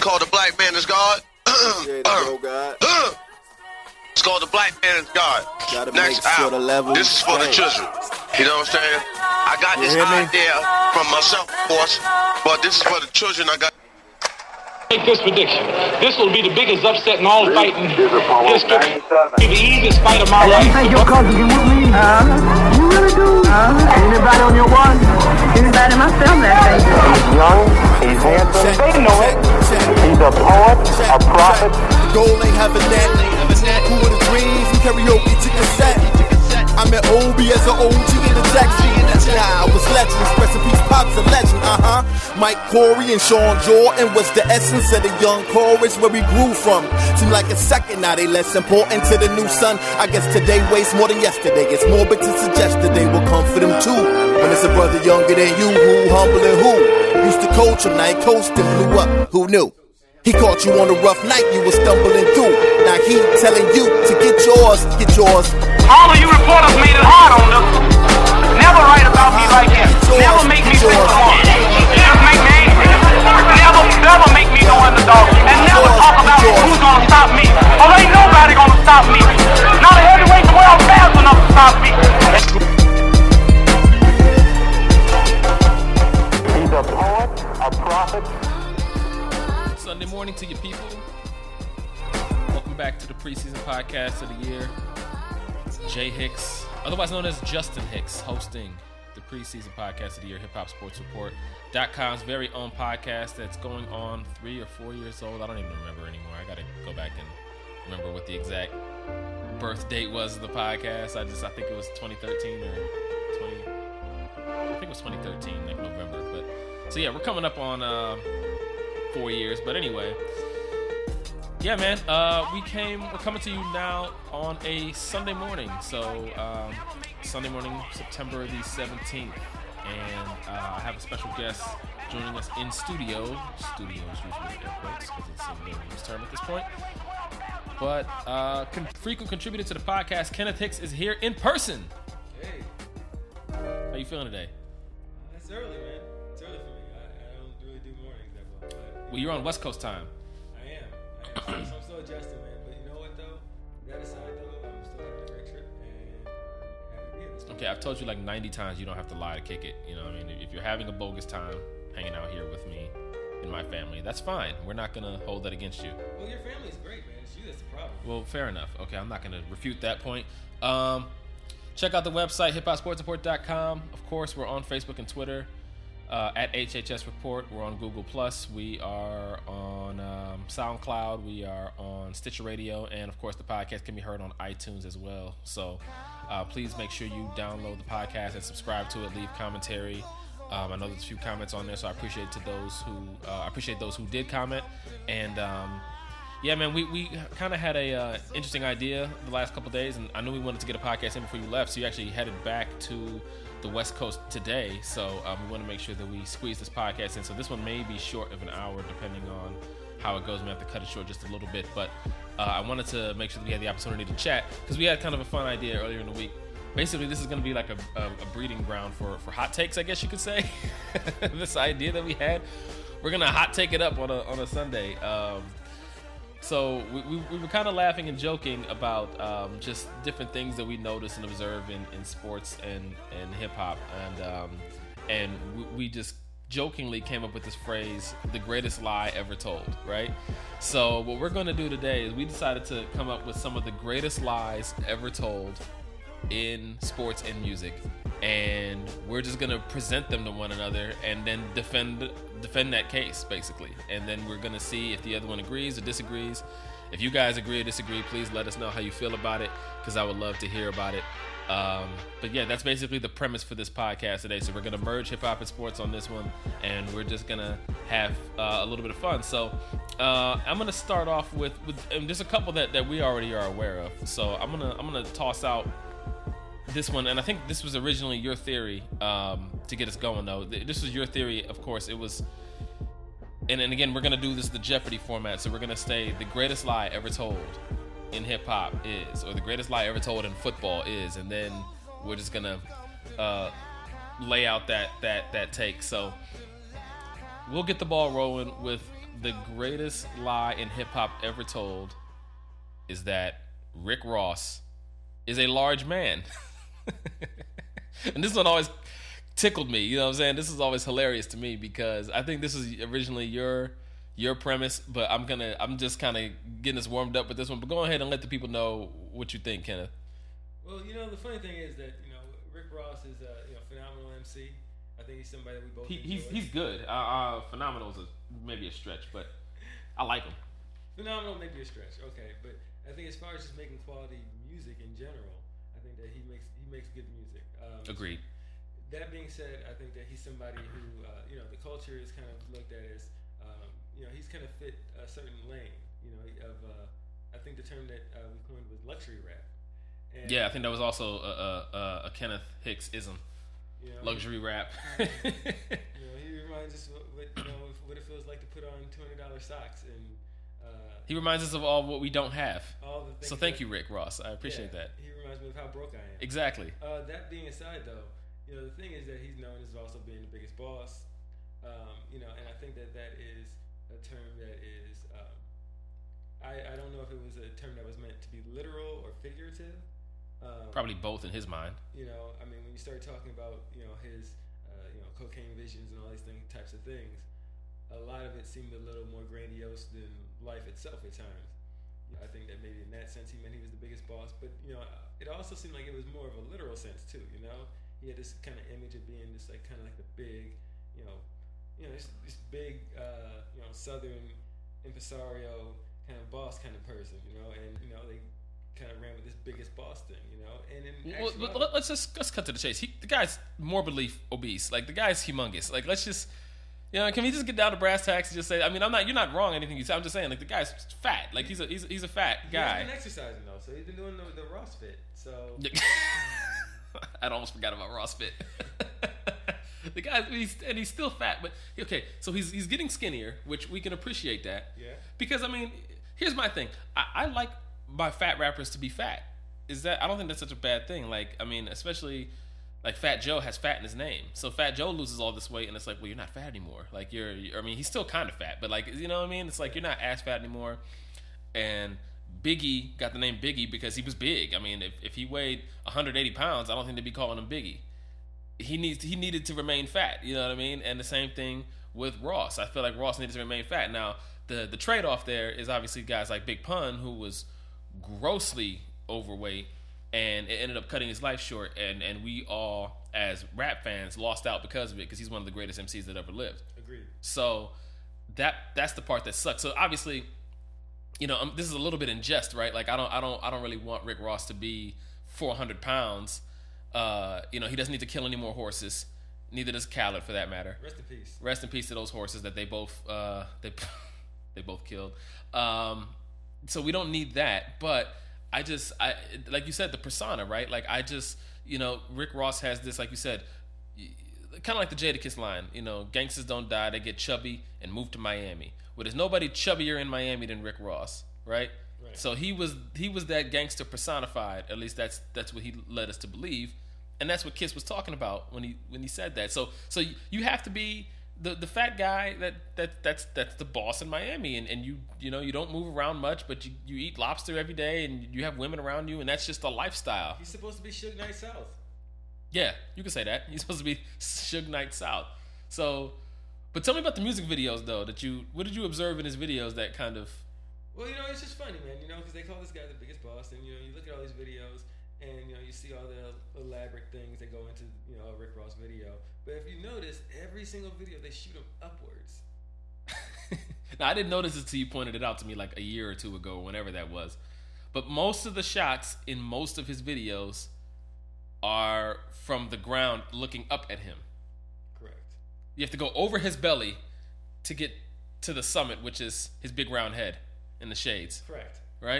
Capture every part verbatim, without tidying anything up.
called The Black Man is God. Yeah, go God. It's called The Black Man is God. Gotta Next make sure album. the level This is for the children. You know what I'm saying? I got this idea from myself, of course, but this is for the children. I got. Make this prediction. This will be the biggest upset in all fighting history. Be the easiest fight of my life. You think your cousin can whoop me? Uh, you really do? Uh, anybody on your one? Anybody in my family, I think. He's young, he's handsome, they know it. He's a poet, a prophet. The goal ain't having that. Who would have dreams and karaoke to cassette? I met Obi as an O G in the Jackson. Nah, I was legend, expressing peace, Pop's a legend, uh-huh. Mike Corey and Sean Jordan was the essence of the young chorus where we grew from. Seemed like a second, now they less important to the new son. I guess today weighs more than yesterday. It's morbid to suggest that they will come for them too. When it's a brother younger than you, who humble and who used to coach him, now he coached and blew up, who knew? He caught you on a rough night, you were stumbling through. Now he telling you to get yours, get yours. All of you reporters made it hard on them. Never write about me like that. Never make me think of one. Just make me angry. Never, never make me no underdog. And never talk about who's gonna stop me. Oh, ain't nobody gonna stop me. Not a heavyweight the world fast enough to stop me. He's a poet, a prophet. Sunday morning to you people. Welcome back to the preseason podcast of the year. Jay Hicks, otherwise known as Justin Hicks, hosting the preseason podcast of the year, Hip Hop Sports Report dot com's very own podcast that's going on three or four years old. I don't even remember anymore. I got to go back and remember what the exact birth date was of the podcast. I just, I think it was twenty thirteen or twenty. I think it was twenty thirteen, like November. But so yeah, we're coming up on uh, four years. But anyway. Yeah, man, uh, we came, we're coming to you now on a Sunday morning. So, um, Sunday morning, September the seventeenth. And uh, I have a special guest joining us in studio. Studio is usually air quotes because it's a very loose term at this point. But uh, con- frequent contributor to the podcast, Kenneth Hicks, is here in person. Hey. How you feeling today? It's early, man. It's early for me. I, I don't really do mornings that well. But, Well, you're on West Coast time. I am. I am. So I'm still adjusting, man. But you know what, though? That aside, though, I'm still having a great trip. And I'm happy to be here this week. Okay, I've told you like ninety times you don't have to lie to kick it. You know what I mean? If you're having a bogus time hanging out here with me and my family, that's fine. We're not going to hold that against you. Well, your family's great, man. It's you that's the problem. Well, fair enough. Okay, I'm not going to refute that point. Um, check out the website, hip hop sports report dot com. Of course, we're on Facebook and Twitter uh, at H H S Report. We're on Google Plus. We are on um, SoundCloud. We are on Stitcher Radio. And, of course, the podcast can be heard on iTunes as well. So uh, please make sure you download the podcast and subscribe to it. Leave commentary. Um, I know there's a few comments on there, so I appreciate to those who uh, I appreciate those who did comment. And um, yeah, man, we, we kind of had a uh, interesting idea the last couple days, and I knew we wanted to get a podcast in before you left, so you actually headed back to the West Coast today. So um, we want to make sure that we squeeze this podcast in. So this one may be short of an hour, depending on how it goes. We have to cut it short just a little bit, but uh, I wanted to make sure that we had the opportunity to chat because we had kind of a fun idea earlier in the week. Basically, this is going to be like a, a, a breeding ground for, for hot takes, I guess you could say. This idea that we had, we're going to hot take it up on a on a Sunday. Um, so we, we, we were kind of laughing and joking about um, just different things that we notice and observe in, in sports and, and hip-hop. And, um, and we, we just jokingly came up with this phrase, the greatest lie ever told, right? So what we're going to do today is we decided to come up with some of the greatest lies ever told in sports and music, and we're just gonna present them to one another and then defend defend that case basically, and then we're gonna see if the other one agrees or disagrees. If you guys agree or disagree, please let us know how you feel about it, because I would love to hear about it. Um, but yeah, that's basically the premise for this podcast today. So we're gonna merge hip hop and sports on this one, and we're just gonna have uh, a little bit of fun. So uh, I'm gonna start off with with and there's a couple that, that we already are aware of. So I'm gonna I'm gonna toss out this one, and I think this was originally your theory um, to get us going, though. This was your theory, of course. It was, and, and again, we're going to do this the Jeopardy format, so we're going to say the greatest lie ever told in hip-hop is, or the greatest lie ever told in football is, and then we're just going to uh, lay out that, that, that take. So we'll get the ball rolling with the greatest lie in hip hop ever told is that Rick Ross is a large man. And this one always tickled me, you know what I'm saying? This is always hilarious to me because I think this is originally your your premise, but I'm gonna I'm just kind of getting us warmed up with this one. But go ahead and let the people know what you think, Kenneth. Well, you know, the funny thing is that, you know, Rick Ross is a you know phenomenal M C. I think he's somebody that we both He, enjoy. he's he's good. Uh, uh, phenomenal is a, maybe a stretch, but I like him. Phenomenal may be a stretch, okay, but I think as far as just making quality music in general, I think that he makes he makes good music. Um, Agreed. That being said, I think that he's somebody who, uh, you know, the culture is kind of looked at as, um, you know, he's kind of fit a certain lane, you know, of, uh, I think the term that uh, we coined was luxury rap. And, Yeah, I think that was also a, a, a Kenneth Hicks ism. you know, Luxury rap. You know, he reminds us what, what you know what it feels like to put on two hundred dollar socks and. Uh, He reminds us of all what we don't have. all the things So thank that- you, Rick Ross. I appreciate yeah, that. He reminds me of how broke I am. Exactly. Uh, that being aside, though, you know the thing is that he's known as also being the biggest boss. Um, you know, and I think that that is a term that is. Um, I I don't know if it was a term that was meant to be literal or figurative. Um, Probably both in his mind. You know, I mean, when you start talking about you know his uh, you know cocaine visions and all these thing, types of things, a lot of it seemed a little more grandiose than life itself at times. I think that maybe in that sense he meant he was the biggest boss, but you know, it also seemed like it was more of a literal sense too. You know, he had this kind of image of being this like kind of like the big, you know, you know, this, this big, uh, you know, Southern impresario kind of boss kind of person. You know, and you know they kind of ran with this biggest boss thing. You know, and in Well, actuality- let- let's just let's cut to the chase. He, the guy's morbidly obese. Like the guy's humongous. Like let's just, you know, can we just get down to brass tacks and just say? I mean, I'm not. You're not wrong. Anything you say. I'm just saying. Like the guy's fat. Like he's a he's a, he's a fat He's guy. been exercising though, so he's been doing the, the Ross fit. So I almost forgot about Ross Fit. The guy, he's, and he's still fat, but okay. So he's he's getting skinnier, which we can appreciate that. Yeah. Because I mean, here's my thing. I, I like my fat rappers to be fat. Is that I don't think that's such a bad thing. Like I mean, especially like Fat Joe has fat in his name, so Fat Joe loses all this weight, and it's like, well, you're not fat anymore. Like you're, you're I mean, he's still kind of fat, but like you know what I mean? It's like you're not as fat anymore. And Biggie got the name Biggie because he was big. I mean, if, if he weighed one hundred eighty pounds, I don't think they'd be calling him Biggie. He needs he needed to remain fat. You know what I mean? And the same thing with Ross. I feel like Ross needed to remain fat. Now, the the trade off there is obviously guys like Big Pun, who was grossly overweight, and it ended up cutting his life short. And and we all, as rap fans, lost out because of it because he's one of the greatest M Cs that ever lived. agreed. So that that's the part that sucks. So obviously, you know, um, this is a little bit in jest, right? Like I don't, I don't, I don't really want Rick Ross to be four hundred pounds. Uh, you know, he doesn't need to kill any more horses. Neither does Khaled, for that matter. Rest in peace. Rest in peace to those horses that they both, uh, they, they both killed. Um, so we don't need that. But I just, I like you said, the persona, right? Like I just, you know, Rick Ross has this, like you said, kind of like the Jadakiss line. You know, gangsters don't die; they get chubby and move to Miami. Well, there's nobody chubbier in Miami than Rick Ross, right? Right. So he was he was that gangster personified. At least that's that's what he led us to believe, and that's what Kiss was talking about when he when he said that. So so you have to be the the fat guy that, that that's that's the boss in Miami, and, and you you know you don't move around much, but you, you eat lobster every day, and you have women around you, and that's just a lifestyle. He's supposed to be Suge Knight South. Yeah, you can say that. He's supposed to be Suge Knight South. So, but tell me about the music videos though. That you what did you observe in his videos that kind of Well, you know, it's just funny, man. You know, because they call this guy the biggest boss, and you know, you look at all these videos, and you know, you see all the elaborate things that go into you know a Rick Ross video. But if you notice, every single video they shoot him upwards. Now, I didn't notice it until you pointed it out to me like a year or two ago, whenever that was. But most of the shots in most of his videos are from the ground looking up at him. Correct. You have to go over his belly to get to the summit, which is his big round head in the shades. Correct. Right?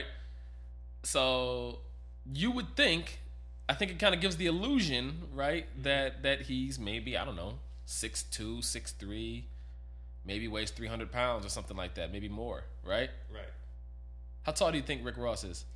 So you would think, I think it kind of gives the illusion, right, that that he's maybe, I don't know, six two, six three, maybe weighs three hundred pounds or something like that, maybe more, right? Right. How tall do you think Rick Ross is?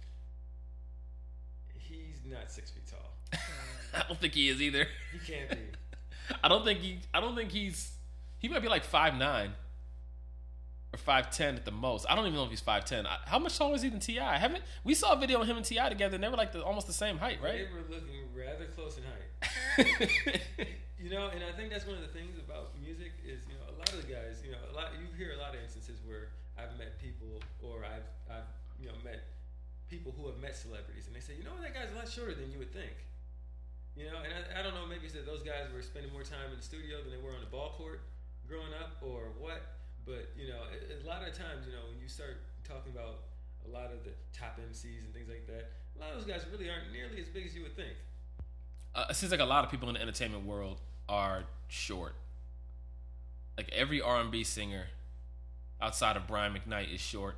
He's not six feet tall. I don't think he is either. He can't be. I don't think he. I don't think he's. He might be like five nine. or five ten at the most. I don't even know if he's five ten. How much taller is he than T I? Haven't we saw a video of him and T I together, and they were like the, almost the same height, right? They were looking rather close in height. You know, and I think that's one of the things about music is, you know, a lot of the guys, you know, a lot you hear a lot of instances where I've met people, or I've I've you know met people who have met celebrities, and they say, you know, that guy's a lot shorter than you would think. You know, and I, I don't know, maybe it's that those guys were spending more time in the studio than they were on the ball court growing up, or what. But you know, a, a lot of times, you know, when you start talking about a lot of the top M Cs and things like that, a lot of those guys really aren't nearly as big as you would think. Uh, it seems like a lot of people in the entertainment world are short. Like every R and B singer outside of Brian McKnight is short.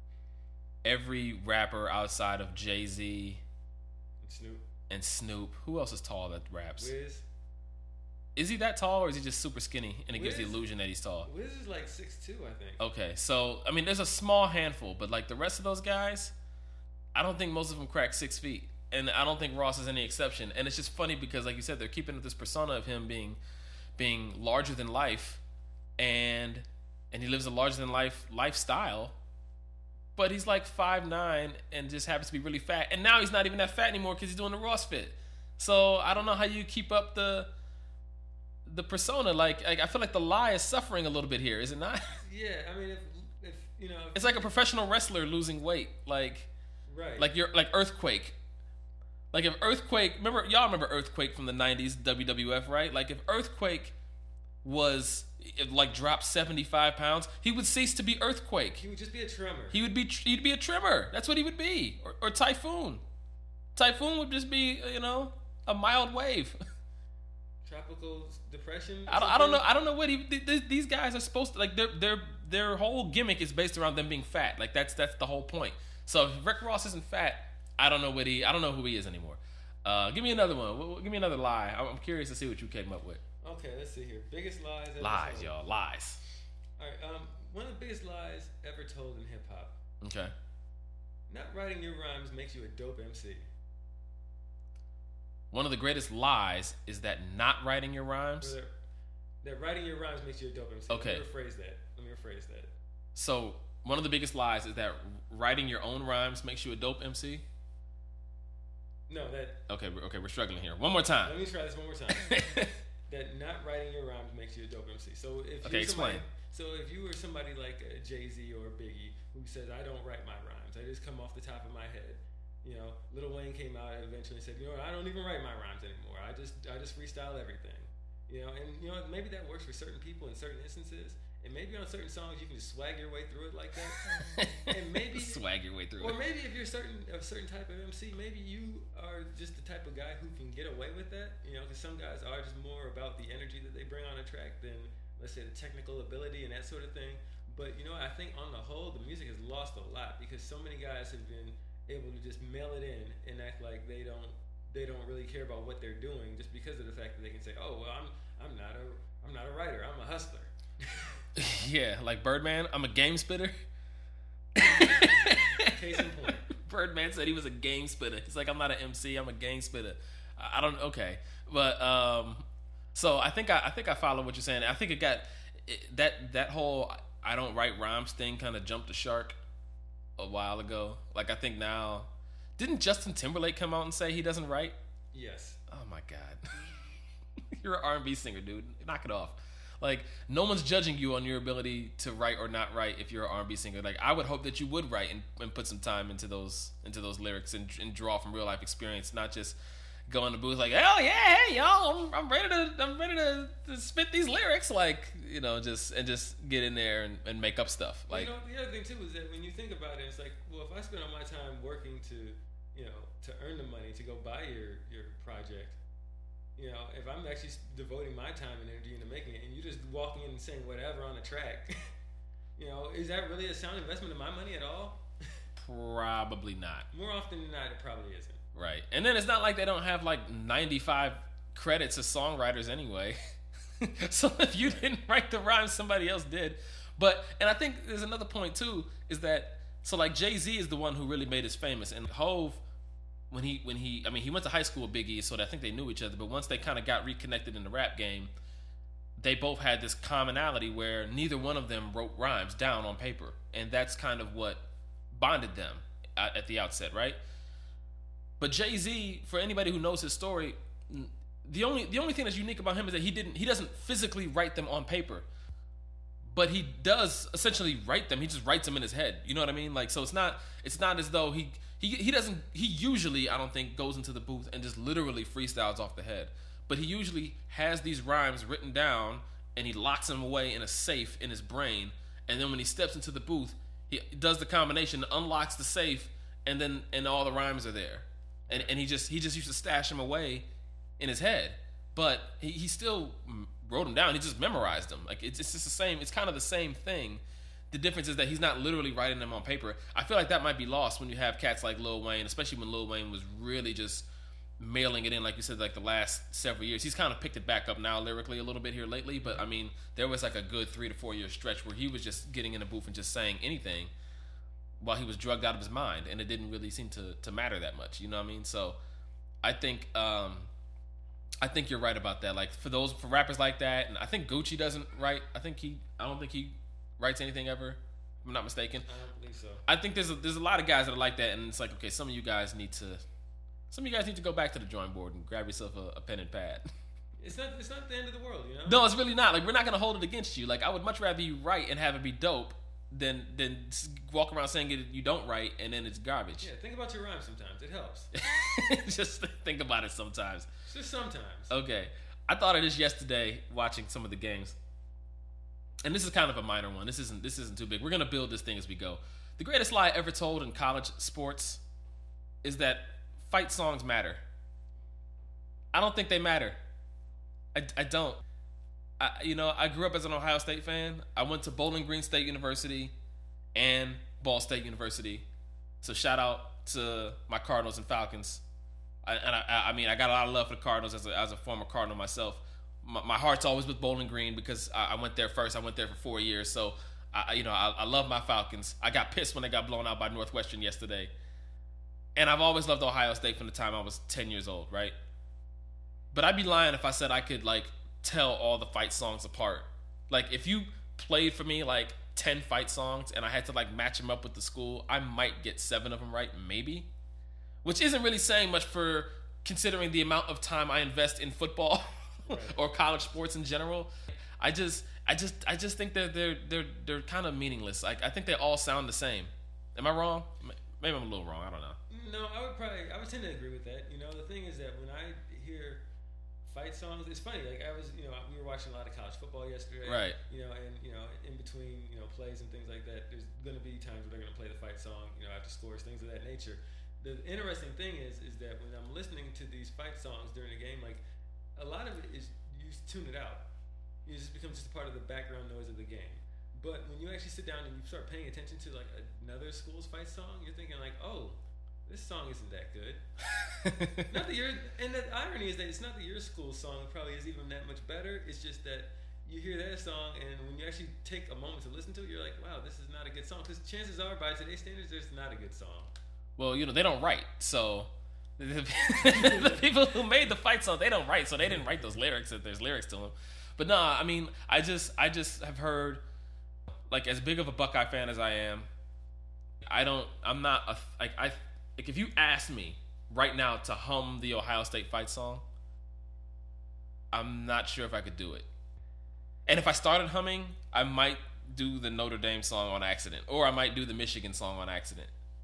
Every rapper outside of Jay-Z And Snoop. and Snoop. Who else is tall that raps? Wiz. Is he that tall, or is he just super skinny and it gives the Wiz- illusion that he's tall? Wiz is like six two, I think. Okay, so I mean, there's a small handful, but like the rest of those guys, I don't think most of them crack six feet, and I don't think Ross is any exception. And it's just funny because, like you said, they're keeping up this persona of him being being larger than life, and and he lives a larger than life lifestyle, but he's like five nine and just happens to be really fat. And now he's not even that fat anymore because he's doing the Ross fit. So I don't know how you keep up the the persona. Like, like I feel like the lie is suffering a little bit here, is it not? Yeah, I mean, if, if you know, if, It's like a professional wrestler losing weight. Like, right? like you're like Earthquake. Like if Earthquake, remember y'all remember Earthquake from the nineties W W F, right? Like if Earthquake was if, like dropped seventy-five pounds, he would cease to be Earthquake. he would just be a tremor. He would be he'd be a trimmer. That's what he would be. Or, or Typhoon. Typhoon would just be, you know, a mild wave. Tropical depression. or I don't, I don't know. something? I don't know what he, th- th- these guys are supposed to like. Their their their whole gimmick is based around them being fat. Like that's that's the whole point. So if Rick Ross isn't fat, I don't know what he. I don't know who he is anymore. Uh, give me another one. W- w- Give me another lie. I'm I'm curious to see what you came up with. Okay, let's see here. Biggest lies ever Lies, told. y'all. Lies. All right. Um, one of the biggest lies ever told in hip hop. Okay. Not writing your rhymes makes you a dope M C. One of the greatest lies is that not writing your rhymes. That, that writing your rhymes makes you a dope M C. Okay. Let me rephrase that. Let me rephrase that. So one of the biggest lies is that writing your own rhymes makes you a dope M C. No, that. Okay, we're- okay, we're struggling here. One more time. Let me try this one more time. That not writing your rhymes makes you a dope M C. So if Okay, you're somebody, explain. So if you were somebody like a Jay-Z or a Biggie who says, I don't write my rhymes, I just come off the top of my head. You know, Lil Wayne came out and eventually said, you know what, I don't even write my rhymes anymore. I just I just freestyle everything. You know, and you know maybe that works for certain people in certain instances. And maybe on certain songs you can just swag your way through it like that. And maybe swag your way through Or it. maybe if you're certain a certain type of M C, maybe you are just the type of guy who can get away with that. You know, because some guys are just more about the energy that they bring on a track than, let's say, the technical ability and that sort of thing. But you know, I think on the whole, the music has lost a lot because so many guys have been able to just mail it in and act like they don't they don't really care about what they're doing just because of the fact that they can say, oh well, I'm I'm not a I'm not a writer, I'm a hustler. Yeah, like Birdman, I'm a game spitter. Case in point. Birdman said he was a game spitter. He's like, I'm not an M C, I'm a game spitter. I I don't. Okay, but um, so I think I, I think I follow what you're saying. I think it got it, that that whole I don't write rhymes thing kind of jumped the shark a while ago. Like I think now, didn't Justin Timberlake come out and say he doesn't write? Yes. Oh my God, you're an R and B singer, dude. Knock it off. Like, no one's judging you on your ability to write or not write if you're an R and B singer. Like, I would hope that you would write and, and put some time into those into those lyrics and, and draw from real life experience, not just go in the booth like, oh yeah, hey y'all, I'm, I'm ready to I'm ready to, to spit these lyrics, like, you know, just and just get in there and, and make up stuff. Like, you know, the other thing too is that when you think about it, it's like, well, if I spend all my time working to, you know, to earn the money to go buy your your project. You know, if I'm actually devoting my time and energy into making it, and you just walking in and saying whatever on the track, you know, is that really a sound investment of my money at all? Probably not. More often than not, it probably isn't. Right. And then it's not like they don't have like ninety-five credits as songwriters anyway. So if you didn't write the rhymes, somebody else did. But, and I think there's another point too, is that, so like Jay-Z is the one who really made us famous, and Hove, When he, when he, I mean, he went to high school with Biggie, so I think they knew each other. But once they kind of got reconnected in the rap game, they both had this commonality where neither one of them wrote rhymes down on paper, and that's kind of what bonded them at, at the outset, right? But Jay-Z, for anybody who knows his story, the only the only thing that's unique about him is that he didn't he doesn't physically write them on paper, but he does essentially write them. He just writes them in his head. You know what I mean? Like, so it's not it's not as though he he he doesn't he usually, I don't think, goes into the booth and just literally freestyles off the head. But he usually has these rhymes written down and he locks them away in a safe in his brain. And then when he steps into the booth, he does the combination, unlocks the safe, and then and all the rhymes are there. And and he just he just used to stash them away in his head, but he, he still wrote them down. He just memorized them. Like it's, it's just the same. It's kind of the same thing. The difference is that he's not literally writing them on paper. I feel like that might be lost when you have cats like Lil Wayne, especially when Lil Wayne was really just mailing it in, like you said, like the last several years. He's kind of picked it back up now lyrically a little bit here lately, but I mean, there was like a good three to four year stretch where he was just getting in the booth and just saying anything while he was drugged out of his mind, and it didn't really seem to to matter that much. You know what I mean? So I think. um I think you're right about that. Like for those for rappers like that, and I think Gucci doesn't write. I think he. I don't think he writes anything ever. If I'm not mistaken. I don't believe so. I think there's a, there's a lot of guys that are like that, and it's like, okay, some of you guys need to, some of you guys need to go back to the drawing board and grab yourself a, a pen and pad. It's not. It's not the end of the world, you know. No, it's really not. Like we're not gonna hold it against you. Like I would much rather you write and have it be dope than than walk around saying it, you don't write and then it's garbage. Yeah, think about your rhymes sometimes. It helps. Just think about it sometimes. Just sometimes. Okay. I thought of this yesterday watching some of the games. And this is kind of a minor one. This isn't this isn't too big. We're going to build this thing as we go. The greatest lie ever told in college sports is that fight songs matter. I don't think they matter. I, I don't. I, you know, I grew up as an Ohio State fan. I went to Bowling Green State University and Ball State University. So shout out to my Cardinals and Falcons. I, and I, I mean, I got a lot of love for the Cardinals as a, as a former Cardinal myself. My, my heart's always with Bowling Green because I, I went there first. I went there for four years. So, I, you know, I, I love my Falcons. I got pissed when they got blown out by Northwestern yesterday. And I've always loved Ohio State from the time I was ten years old, right? But I'd be lying if I said I could, like, tell all the fight songs apart. Like, if you played for me, like, ten fight songs and I had to, like, match them up with the school, I might get seven of them right, maybe. Which isn't really saying much for considering the amount of time I invest in football or college sports in general. I just, I just, I just think that they're, they're, they're kind of meaningless. Like, I think they all sound the same. Am I wrong? Maybe I'm a little wrong. I don't know. No, I would probably, I would tend to agree with that. You know, the thing is that when I hear fight songs, it's funny. Like I was, you know, we were watching a lot of college football yesterday, right? You know, and you know, in between, you know, plays and things like that, there's going to be times where they're going to play the fight song, you know, after scores, things of that nature. The interesting thing is, is that when I'm listening to these fight songs during the game, like a lot of it is you just tune it out. It just becomes just a part of the background noise of the game. But when you actually sit down and you start paying attention to like another school's fight song, you're thinking like, oh, this song isn't that good. Not that your and the irony is that it's not that your school song probably is even that much better. It's just that you hear that song and when you actually take a moment to listen to it, you're like, wow, this is not a good song. Because chances are, by today's standards, it's not a good song. Well, you know, they don't write, so the, the people who made the fight song, they don't write, so they didn't write those lyrics if there's lyrics to them. But nah, I mean, I just, I just have heard, like, as big of a Buckeye fan as I am, I don't, I'm not a, like, I, like, if you ask me right now to hum the Ohio State fight song, I'm not sure if I could do it. And if I started humming, I might do the Notre Dame song on accident, or I might do the Michigan song on accident.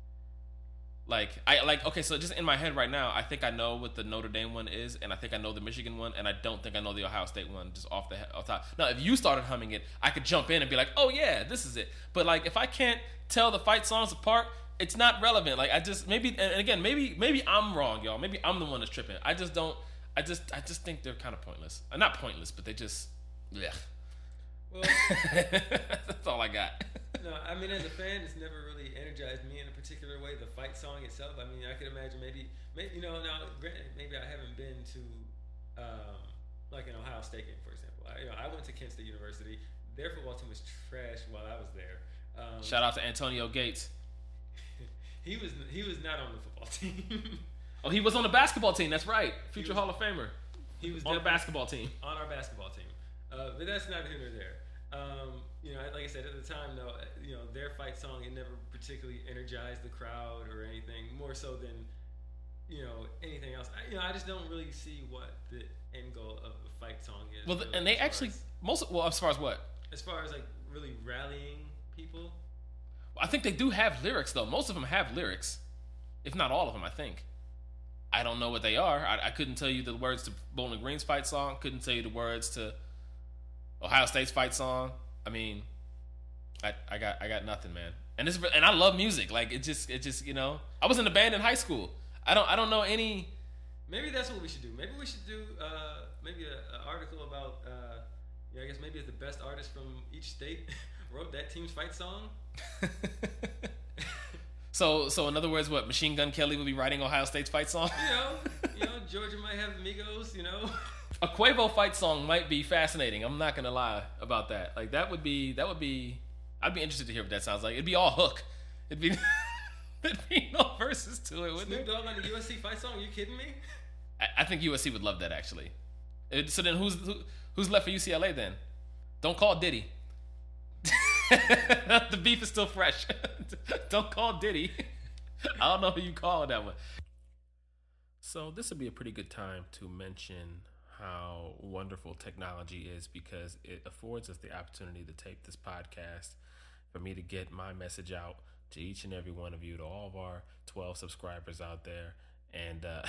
Like I like okay, so just in my head right now, I think I know what the Notre Dame one is, and I think I know the Michigan one, and I don't think I know the Ohio State one just off the off top. Now, if you started humming it, I could jump in and be like, "Oh yeah, this is it." But like, if I can't tell the fight songs apart, it's not relevant. Like I just maybe, and again, maybe maybe I'm wrong, y'all. Maybe I'm the one that's tripping. I just don't. I just I just think they're kind of pointless. Uh, not pointless, but they just yeah. Well, that's all I got. No, I mean, as a fan, it's never really energized me in a particular way. The fight song itself, I mean, I could imagine maybe, maybe you know, now, granted, maybe I haven't been to, um, like an Ohio State game, for example. I, you know, I went to Kent State University. Their football team was trash while I was there. Um, Shout out to Antonio Gates. he was he was not on the football team. Oh, he was on the basketball team. That's right, future was, Hall of Famer. He was on the basketball team. On our basketball team. Uh, but that's not here nor there. Um, you know, like I said, at the time, though, you know, their fight song, it never particularly energized the crowd or anything, more so than, you know, anything else. I, you know, I just don't really see what the end goal of the fight song is. Well, really, and they as far actually, as, most, well, as far as what? As far as, like, really rallying people. I think they do have lyrics, though. Most of them have lyrics. If not all of them, I think. I don't know what they are. I, I couldn't tell you the words to Bowling Green's fight song. Couldn't tell you the words to Ohio State's fight song. I mean, I, I got I got nothing, man. And this and I love music. Like it just it just you know. I was in a band in high school. I don't I don't know any. Maybe that's what we should do. Maybe we should do uh, maybe an article about. Uh, yeah, I guess maybe it's the best artist from each state wrote that team's fight song. so so in other words, what Machine Gun Kelly would be writing Ohio State's fight song? You know, you know, Georgia might have Migos. You know. A Quavo fight song might be fascinating. I'm not gonna lie about that. Like that would be that would be. I'd be interested to hear what that sounds like. It'd be all hook. It'd be there'd be no verses to it. Wouldn't Snoop it? Dogg on the U S C fight song? Are you kidding me? I, I think U S C would love that actually. It, so then who's who, who's left for U C L A then? Don't call Diddy. The beef is still fresh. Don't call Diddy. I don't know who you call that one. So this would be a pretty good time to mention how wonderful technology is because it affords us the opportunity to tape this podcast, for me to get my message out to each and every one of you, to all of our twelve subscribers out there. And uh,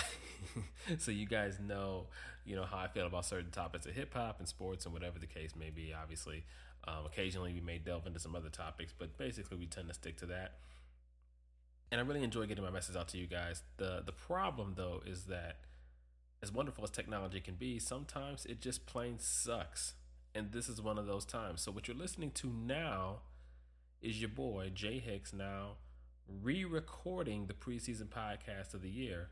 so you guys know, you know, how I feel about certain topics of hip hop and sports and whatever the case may be. Obviously, um, occasionally we may delve into some other topics, but basically we tend to stick to that. And I really enjoy getting my message out to you guys. The the problem though is that as wonderful as technology can be, sometimes it just plain sucks. And this is one of those times. So what you're listening to now is your boy, Jay Hicks, now re-recording the preseason podcast of the year.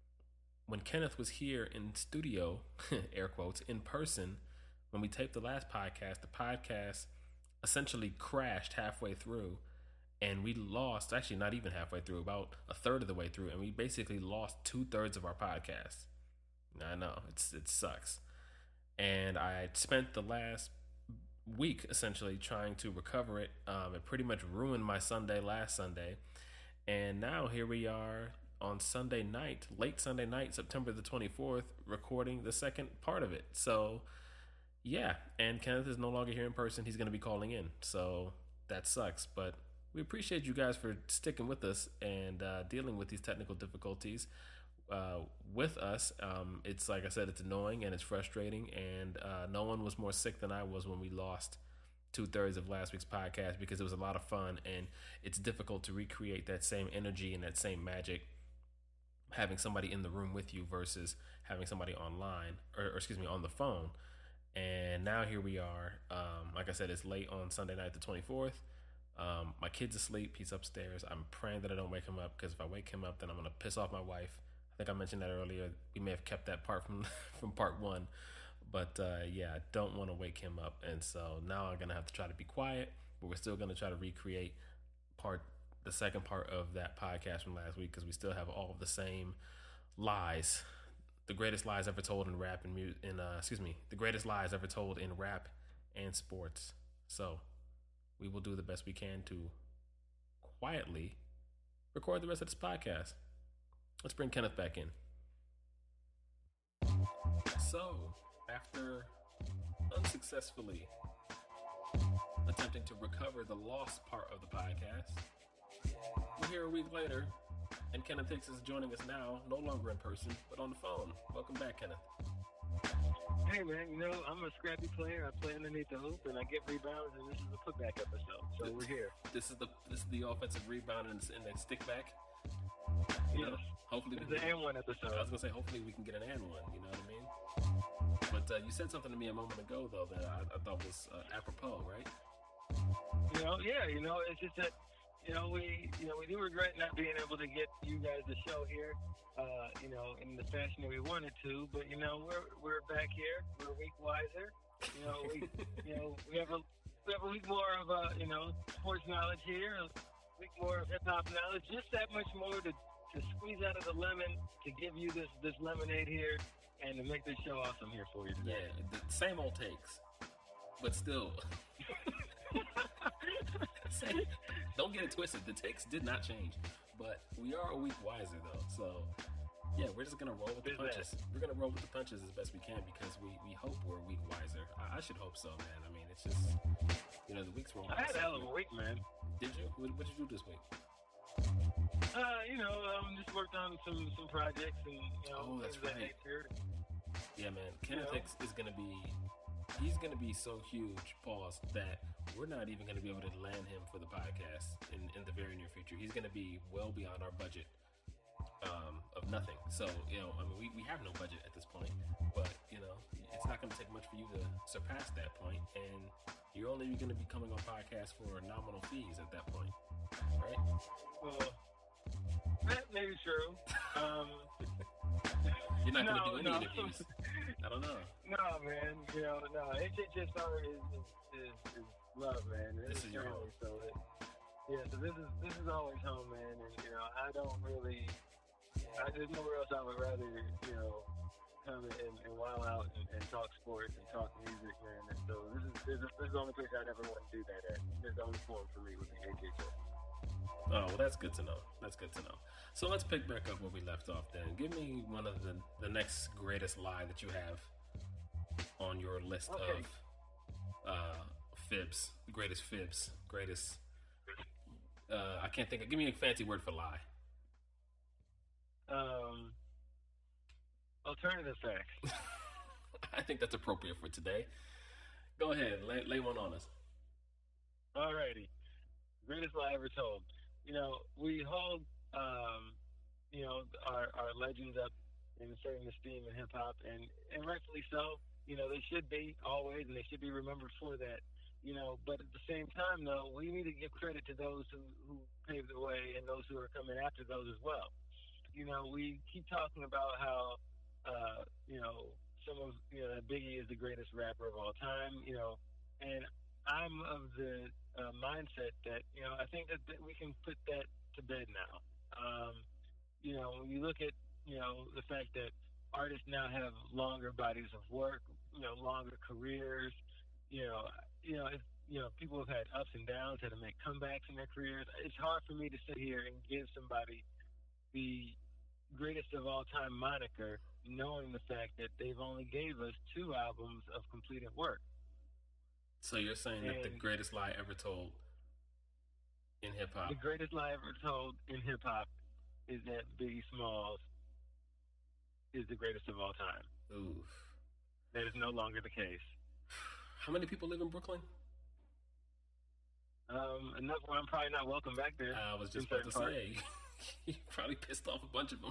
When Kenneth was here in studio, air quotes, in person, when we taped the last podcast, the podcast essentially crashed halfway through. And we lost, actually not even halfway through, about a third of the way through. And we basically lost two-thirds of our podcast. I know, it's it sucks. And I spent the last week essentially trying to recover it. Um, it pretty much ruined my Sunday last Sunday. And now here we are on Sunday night, late Sunday night, September the twenty-fourth, recording the second part of it. So, yeah. And Kenneth is no longer here in person. He's going to be calling in. So that sucks. But we appreciate you guys for sticking with us and uh, dealing with these technical difficulties. Uh, with us. Um, it's like I said, it's annoying and it's frustrating, and uh, no one was more sick than I was when we lost two thirds of last week's podcast, because it was a lot of fun, and it's difficult to recreate that same energy and that same magic having somebody in the room with you versus having somebody online or, or excuse me, on the phone. And now here we are. Um, like I said, it's late on Sunday night, the twenty-fourth. Um, my kid's asleep. He's upstairs. I'm praying that I don't wake him up, because if I wake him up, then I'm going to piss off my wife. I think I mentioned that earlier. We may have kept that part from from part one. But, uh, yeah, I don't want to wake him up. And so now I'm going to have to try to be quiet. But we're still going to try to recreate part the second part of that podcast from last week, because we still have all of the same lies. The greatest lies ever told in rap and mu- in uh, excuse me, the greatest lies ever told in rap and sports. So we will do the best we can to quietly record the rest of this podcast. Let's bring Kenneth back in. So, after unsuccessfully attempting to recover the lost part of the podcast, we're here a week later, and Kenneth Hicks is joining us now, no longer in person, but on the phone. Welcome back, Kenneth. Hey, man, you know, I'm a scrappy player. I play underneath the hoop, and I get rebounds, and this is a putback episode, so we're here. This is the this is the offensive rebound and, and that stick back. You yes. know, hopefully it's we an can, and one episode. I was gonna say hopefully we can get an and one. You know what I mean? But uh, you said something to me a moment ago though that I, I thought was uh, apropos, right? You know, yeah. You know, it's just that you know we you know we do regret not being able to get you guys the show here. Uh, you know, in the fashion that we wanted to, but you know we're we're back here. We're a week wiser. You know, we you know we have a we have a week more of uh, you know sports knowledge here. A week more of hip hop knowledge. Just that much more to. to squeeze out of the lemon, to give you this, this lemonade here, and to make this show awesome here for you today. Yeah, the same old takes. but still. Say, don't get it twisted. The takes did not change, but we are a week wiser though. So yeah, we're just gonna roll with the punches. We're gonna roll with the punches as best we can because we, we hope we're a week wiser. I, I should hope so, man. I mean, it's just, you know, the week's rolling. I had a hell of a week, man. Did you? What what did you do this week? Uh, you know, um, just worked on some some projects and you know. Oh, that's things of that right. nature. Yeah, man. Kenneth You know? Hicks is gonna be. He's going to be so huge, pause, that we're not even going to be able to land him for the podcast in, in the very near future. He's going to be well beyond our budget um, of nothing. So, you know, I mean, we, we have no budget at this point, but, you know, it's not going to take much for you to surpass that point, and you're only going to be coming on podcast for nominal fees at that point, right? Well, that may be true. Um, You're not no, going to do any no. interviews. I don't know. No, man. You know, no. H H S R is, is, is, is love, man. This It's is your family, home. So it, yeah, so this is this is always home, man. And you know, I don't really. I, there's nowhere else I would rather, you know, come and, and wild out and, and talk sports and talk music, man. And so this is this is, this is the only place I'd ever want to do that at. This is the only forum for me would be H H S. Oh, well, that's good to know. That's good to know. So let's pick back up where we left off then. Give me one of the, the next greatest lie that you have on your list Okay. of uh, fibs, greatest fibs, greatest, uh, I can't think of, give me a fancy word for lie. Um, alternative facts. I think that's appropriate for today. Go ahead, lay, lay one on us. Alrighty. Greatest lie ever told. You know, we hold, um, you know, our, our legends up in a certain esteem in hip hop, and, and rightfully so. You know, they should be always, and they should be remembered for that. You know, but at the same time, though, we need to give credit to those who, who paved the way and those who are coming after those as well. You know, we keep talking about how, uh, you know, some of, you know, Biggie is the greatest rapper of all time, you know, and I'm of the uh, mindset that, you know, I think that, that we can put that to bed now. Um, you know, when you look at, you know, the fact that artists now have longer bodies of work, you know, longer careers, you know, you know, if, you know, people have had ups and downs, had to make comebacks in their careers. It's hard for me to sit here and give somebody the greatest of all time moniker, knowing the fact that they've only gave us two albums of completed work. So you're saying that the And- greatest lie ever told in hip hop. The greatest lie ever told in hip hop is that Biggie Smalls is the greatest of all time. Oof. That is no longer the case. How many people live in Brooklyn? Um, enough where I'm probably not welcome back there. I was just in about to certain say, you probably pissed off a bunch of them.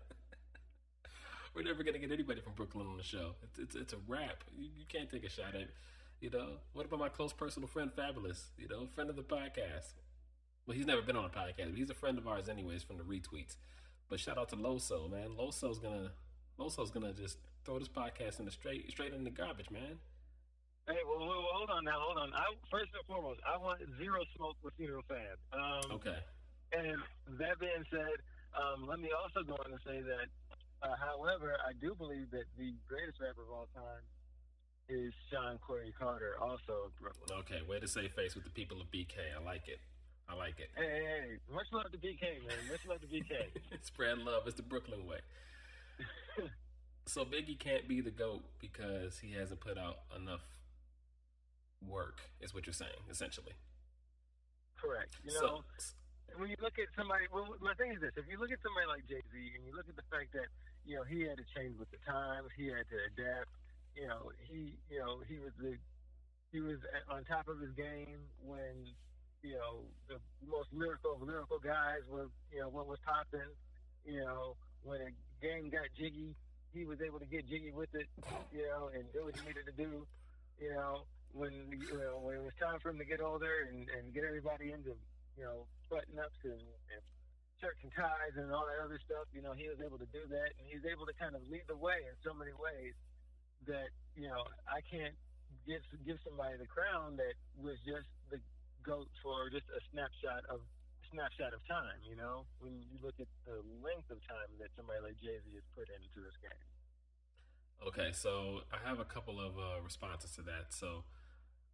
We're never gonna get anybody from Brooklyn on the show. It's it's, it's a wrap. You, you can't take a shot at, you know. What about my close personal friend Fabulous? You know, friend of the podcast. Well, he's never been on a podcast, but he's a friend of ours anyways from the retweets. But shout out to Loso, man. Loso's gonna Loso's gonna just throw this podcast in the straight straight in the garbage, man. Hey, well, well, well, hold on now, hold on. I, first and foremost, I want zero smoke with Funeral Fab. Um, Okay. And that being said, um, let me also go on to say that, uh, however, I do believe that the greatest rapper of all time is Sean Corey Carter, also of Brooklyn. Okay, way to save face with the people of B K. I like it. I like it. Hey, hey, hey, much love to B K, man. Much love to B K. Spread love. It's the Brooklyn way. So Biggie can't be the GOAT because he hasn't put out enough work, is what you're saying, essentially. Correct. You know, So, when you look at somebody, well, my thing is this: if you look at somebody like Jay-Z, and you look at the fact that you know he had to change with the times, he had to adapt. You know, he, you know, he was the, he was on top of his game when, you know, the most lyrical of lyrical guys were, you know, what was popping. You know, when a game got jiggy, he was able to get jiggy with it. You know, and do what he needed to do. You know. When you know when it was time for him to get older and, and get everybody into you know button ups and, and shirts and ties and all that other stuff, you know he was able to do that, and he's able to kind of lead the way in so many ways that you know I can't give give somebody the crown that was just the GOAT for just a snapshot of snapshot of time. You know when you look at the length of time that somebody like Jay-Z has put into this game. okay, so I have a couple of uh, responses to that. So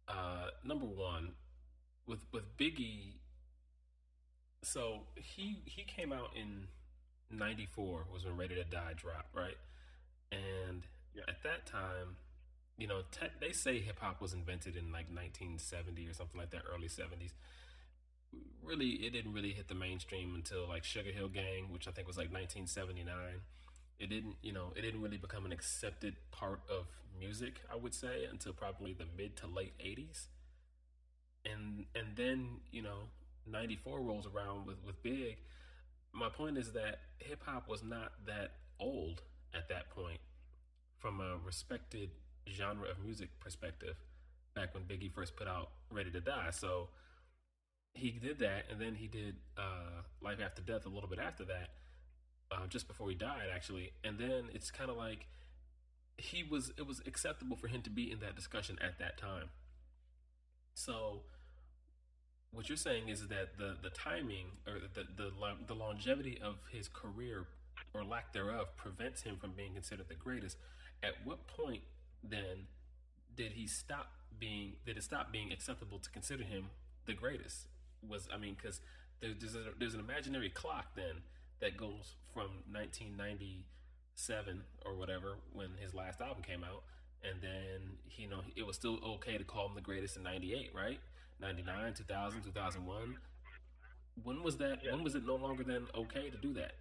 Uh, number one, with with Biggie. So he he came out in ninety-four was when Ready to Die dropped, right? And yeah. At that time, you know, te- they say hip hop was invented in like nineteen seventy or something like that, early seventies. Really, it didn't really hit the mainstream until like Sugar Hill Gang, which I think was like nineteen seventy-nine. It didn't, you know, it didn't really become an accepted part of music, I would say, until probably the mid to late eighties. And and then, you know, ninety-four rolls around with, with Big. My point is that hip hop was not that old at that point from a respected genre of music perspective back when Biggie first put out Ready to Die. So he did that, and then he did uh, Life After Death a little bit after that, uh, just before he died, actually. And then it's kind of like he was, it was acceptable for him to be in that discussion at that time. So what you're saying is that the, the timing or the, the the longevity of his career or lack thereof prevents him from being considered the greatest. At what point then did he stop being, did it stop being acceptable to consider him the greatest? Was, I mean, because there, there's, a, there's an imaginary clock then that goes from nineteen ninety-seven or whatever when his last album came out, and then, you know, it was still okay to call him the greatest in ninety-eight, right? ninety-nine, two thousand, two thousand one. When was that? Yeah. When was it no longer then okay to do that?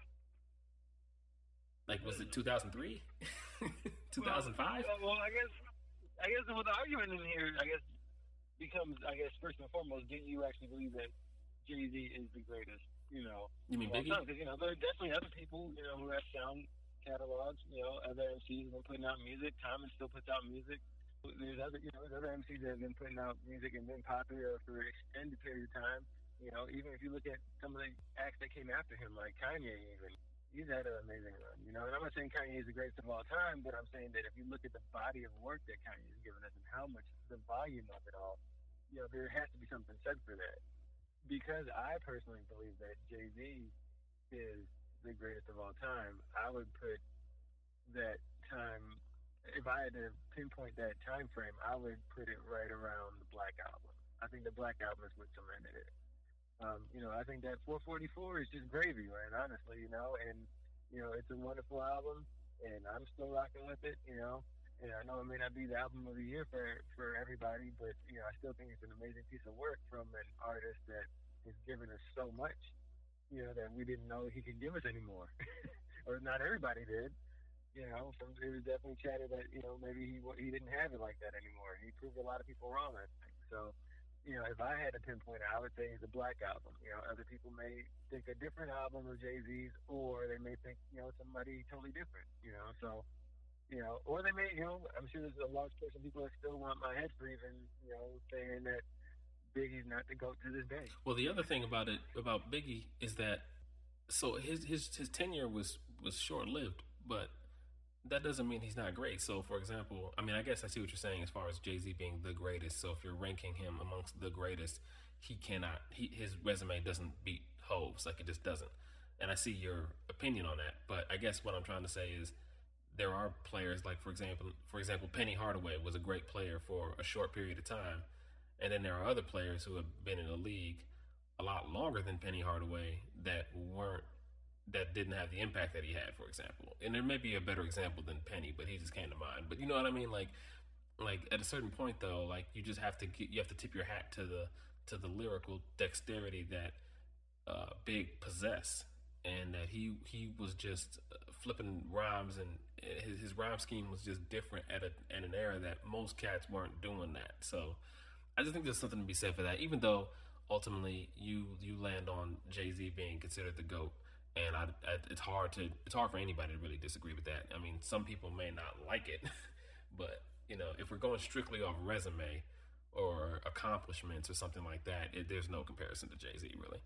Like, was it two thousand three? two thousand five? Well, well, I guess, I guess what the argument in here, I guess, becomes, I guess, first and foremost, do you actually believe that Jay-Z is the greatest? You know, you mean Biggie? Because, you know, there are definitely other people, you know, who have sound catalogs. You know, other M Cs have been putting out music. Common still puts out music. There's other, you know, there's other M Cs that have been putting out music and been popular for an extended period of time. You know, even if you look at some of the acts that came after him, like Kanye, even he's had an amazing run. You know, and I'm not saying Kanye is the greatest of all time, but I'm saying that if you look at the body of work that Kanye has given us and how much the volume of it all, you know, there has to be something said for that. Because I personally believe that Jay-Z is the greatest of all time, I would put that time, if I had to pinpoint that time frame, I would put it right around the Black Album. I think the Black Album is what cemented it. Um, you know, I think that four forty-four is just gravy, right? Honestly, you know, and, you know, it's a wonderful album, and I'm still rocking with it, you know. And I know it may not be the album of the year for, for everybody, but, you know, I still think it's an amazing piece of work from an artist that has given us so much, you know, that we didn't know he could give us anymore. Or not everybody did. You know, some, it was definitely chatter that, you know, maybe he he didn't have it like that anymore. He proved a lot of people wrong, I think. So, you know, if I had to pinpoint it, I would say it's a Black Album. You know, other people may think a different album of Jay-Z's, or they may think, you know, somebody totally different, you know, so... You know, or they may, you know, I'm sure there's a large portion of people that still want my head for even, you know, saying that Biggie's not the GOAT to this day. Well, the other thing about it, about Biggie, is that, so his his, his tenure was, was short-lived, but that doesn't mean he's not great. So, for example, I mean, I guess I see what you're saying as far as Jay-Z being the greatest. So if you're ranking him amongst the greatest, he cannot, he, his resume doesn't beat Hov's, like it just doesn't. And I see your opinion on that, but I guess what I'm trying to say is, there are players like, for example, for example, Penny Hardaway was a great player for a short period of time. And then there are other players who have been in the league a lot longer than Penny Hardaway that weren't, that didn't have the impact that he had, for example. And there may be a better example than Penny, but he just came to mind. But you know what I mean? Like, like at a certain point though, like you just have to get, you have to tip your hat to the, to the lyrical dexterity that uh, Big possessed. And that he he was just flipping rhymes, and his, his rhyme scheme was just different at, a, at an era that most cats weren't doing that. So I just think there's something to be said for that, even though ultimately you you land on Jay-Z being considered the GOAT. And I, I, it's hard to it's hard for anybody to really disagree with that. I mean, some people may not like it, but you know, if we're going strictly off resume or accomplishments or something like that, it, there's no comparison to Jay-Z, really.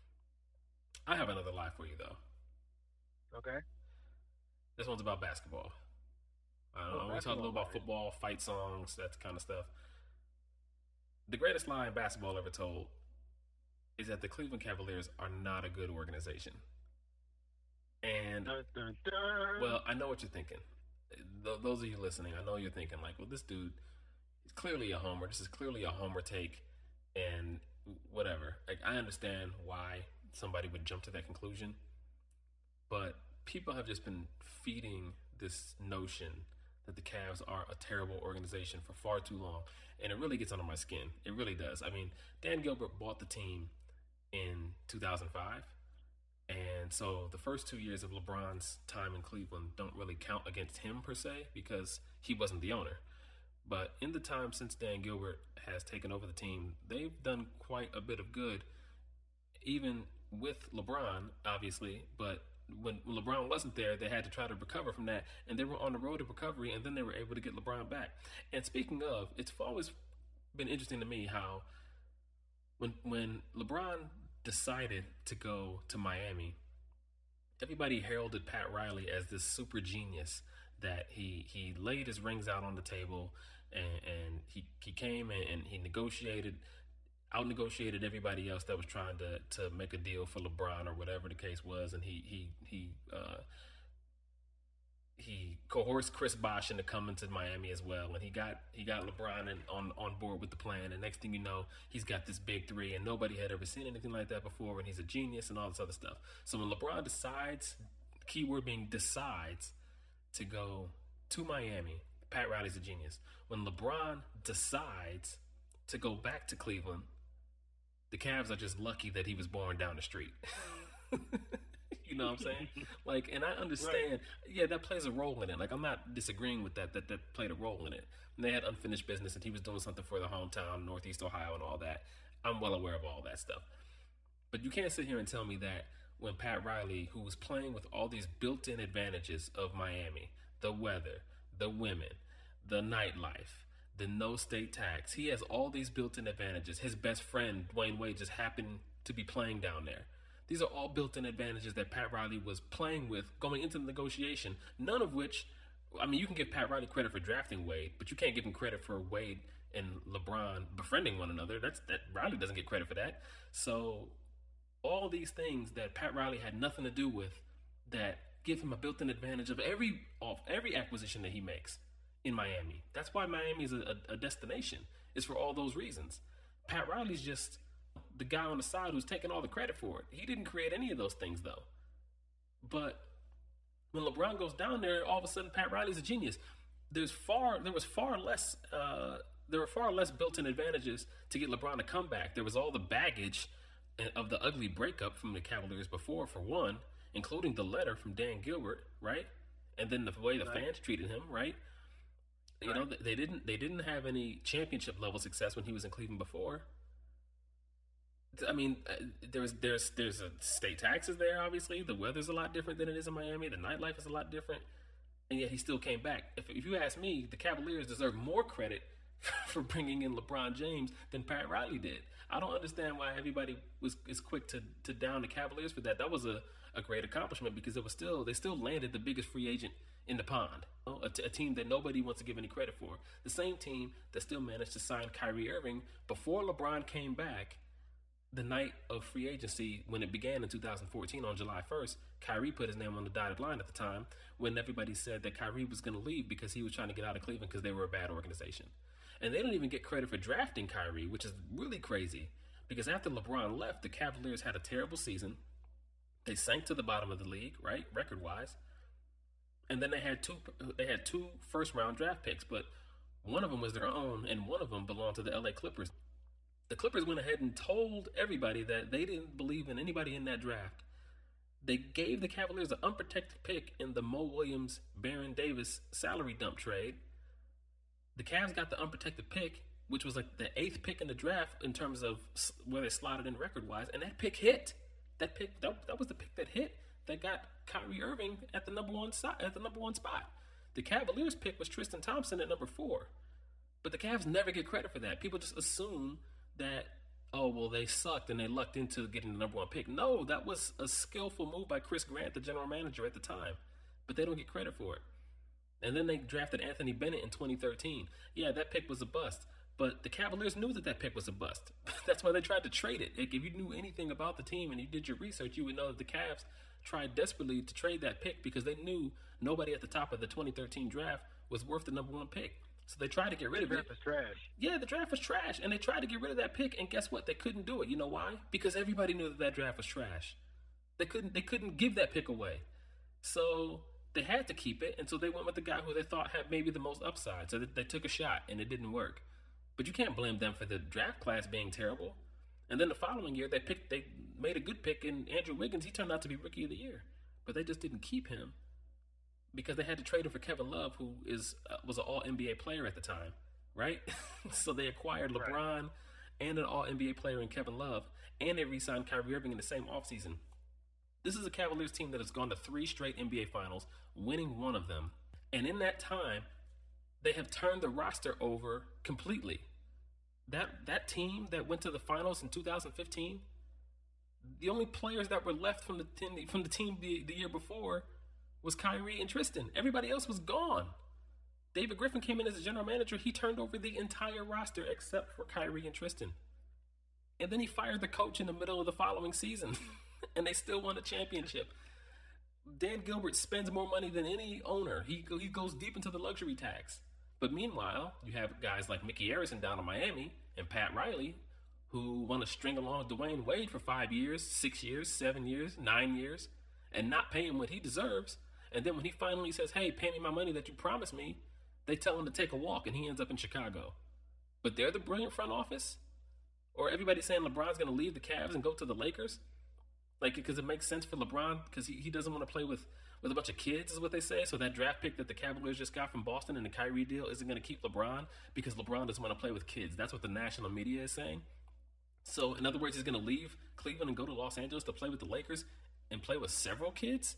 I have another lie for you, though. Okay. This one's about basketball. I don't know. Oh, we talk a little about football, fight songs, that kind of stuff. The greatest lie in basketball ever told is that the Cleveland Cavaliers are not a good organization. And, dun, dun, dun. Well, I know what you're thinking. Th- those of you listening, I know you're thinking, like, well, this dude, It's clearly a homer. This is clearly a homer take, and whatever. Like, I understand why somebody would jump to that conclusion, but people have just been feeding this notion that the Cavs are a terrible organization for far too long, and it really gets under my skin. It really does. I mean, Dan Gilbert bought the team in two thousand five, and so the first two years of LeBron's time in Cleveland don't really count against him per se, because he wasn't the owner. But in the time since Dan Gilbert has taken over the team, they've done quite a bit of good, even with LeBron, obviously. But when LeBron wasn't there, they had to try to recover from that, and they were on the road to recovery, and then they were able to get LeBron back. And speaking of, it's always been interesting to me how when when LeBron decided to go to Miami, everybody heralded Pat Riley as this super genius, that he he laid his rings out on the table, and, and he, he came and, and he negotiated, out-negotiated everybody else that was trying to, to make a deal for LeBron or whatever the case was, and he he he uh, he coerced Chris Bosh into coming to Miami as well, and he got he got LeBron in, on on board with the plan. And next thing you know, he's got this big three, and nobody had ever seen anything like that before, and he's a genius and all this other stuff. So when LeBron decides, keyword being decides, to go to Miami, Pat Riley's a genius. When LeBron decides to go back to Cleveland, the Cavs are just lucky that he was born down the street. You know what I'm saying? Like, and I understand, right. Yeah, that plays a role in it. Like, I'm not disagreeing with that, that that played a role in it. And they had unfinished business, and he was doing something for the hometown, Northeast Ohio, and all that. I'm well aware of all that stuff. But you can't sit here and tell me that when Pat Riley, who was playing with all these built-in advantages of Miami, the weather, the women, the nightlife, the no state tax, he has all these built-in advantages. His best friend, Dwayne Wade, just happened to be playing down there. These are all built-in advantages that Pat Riley was playing with going into the negotiation, none of which, I mean, you can give Pat Riley credit for drafting Wade, but you can't give him credit for Wade and LeBron befriending one another. That's that Riley doesn't get credit for that. So all these things that Pat Riley had nothing to do with, that give him a built-in advantage of every of every acquisition that he makes in Miami. That's why Miami is a, a, a destination. It's for all those reasons. Pat Riley's just the guy on the side who's taking all the credit for it. He didn't create any of those things, though. But when LeBron goes down there, all of a sudden Pat Riley's a genius. There's far there was far less uh, there were far less built-in advantages to get LeBron to come back. There was all the baggage of the ugly breakup from the Cavaliers before, for one, including the letter from Dan Gilbert, right? And then the way the right. fans treated him, right? You right. know, they didn't they didn't have any championship level success when he was in Cleveland before. I mean, there's there's there's a state taxes there. Obviously, the weather's a lot different than it is in Miami. The nightlife is a lot different, and yet he still came back. If if you ask me, the Cavaliers deserve more credit for bringing in LeBron James than Pat Riley did. I don't understand why everybody was is quick to to down the Cavaliers for that. That was a, a great accomplishment, because it was still they still landed the biggest free agent in the pond, you know, a, t- a team that nobody wants to give any credit for. The same team that still managed to sign Kyrie Irving before LeBron came back. The night of free agency, when it began in two thousand fourteen on July first, Kyrie put his name on the dotted line at the time, when everybody said that Kyrie was going to leave because he was trying to get out of Cleveland because they were a bad organization. And they don't even get credit for drafting Kyrie, which is really crazy, because after LeBron left, the Cavaliers had a terrible season. They sank to the bottom of the league, right, record-wise. And then they had two they had two first-round draft picks, but one of them was their own, and one of them belonged to the L A Clippers. The Clippers went ahead and told everybody that they didn't believe in anybody in that draft. They gave the Cavaliers an unprotected pick in the Mo Williams, Baron Davis salary dump trade. The Cavs got the unprotected pick, which was like the eighth pick in the draft in terms of where they slotted in record-wise, and that pick hit. That pick that, that was the pick that hit that got Kyrie Irving at the number one spot. At the number one spot, the Cavaliers pick was Tristan Thompson at number four, but the Cavs never get credit for that. People just assume that, oh, well, they sucked and they lucked into getting the number one pick. No, that was a skillful move by Chris Grant, the general manager at the time, but they don't get credit for it. And then they drafted Anthony Bennett in twenty thirteen. Yeah, that pick was a bust, but the Cavaliers knew that that pick was a bust. That's why they tried to trade it. Like, if you knew anything about the team and you did your research, you would know that the Cavs tried desperately to trade that pick because they knew nobody at the top of the twenty thirteen draft was worth the number one pick. So they tried to get rid the of it. The draft was trash. Yeah, the draft was trash, and they tried to get rid of that pick, and guess what? They couldn't do it. You know why? Because everybody knew that that draft was trash. They couldn't. They couldn't give that pick away. So they had to keep it, and so they went with the guy who they thought had maybe the most upside. So they, they took a shot, and it didn't work. But you can't blame them for the draft class being terrible. And then the following year, they picked. They made a good pick in Andrew Wiggins. He turned out to be Rookie of the Year, but they just didn't keep him because they had to trade him for Kevin Love, who is uh, was an All N B A player at the time, right? So they acquired LeBron right. and an All N B A player in Kevin Love, and they re-signed Kyrie Irving in the same offseason. This is a Cavaliers team that has gone to three straight N B A Finals, winning one of them. And in that time, they have turned the roster over completely. That that team that went to the finals in two thousand fifteen, the only players that were left from the team, from the team the, the year before was Kyrie and Tristan. Everybody else was gone. David Griffin came in as a general manager. He turned over the entire roster except for Kyrie and Tristan. And then he fired the coach in the middle of the following season. And they still won a championship. Dan Gilbert spends more money than any owner. He he goes deep into the luxury tax. But meanwhile, you have guys like Mickey Arison down in Miami and Pat Riley, who want to string along Dwayne Wade for five years, six years, seven years, nine years, and not pay him what he deserves. And then when he finally says, hey, pay me my money that you promised me, they tell him to take a walk, and he ends up in Chicago. But they're the brilliant front office? Or everybody's saying LeBron's going to leave the Cavs and go to the Lakers? Like, because it makes sense for LeBron, because he, he doesn't want to play with, with a bunch of kids, is what they say. So that draft pick that the Cavaliers just got from Boston and the Kyrie deal isn't going to keep LeBron because LeBron doesn't want to play with kids. That's what the national media is saying. So, in other words, he's going to leave Cleveland and go to Los Angeles to play with the Lakers and play with several kids?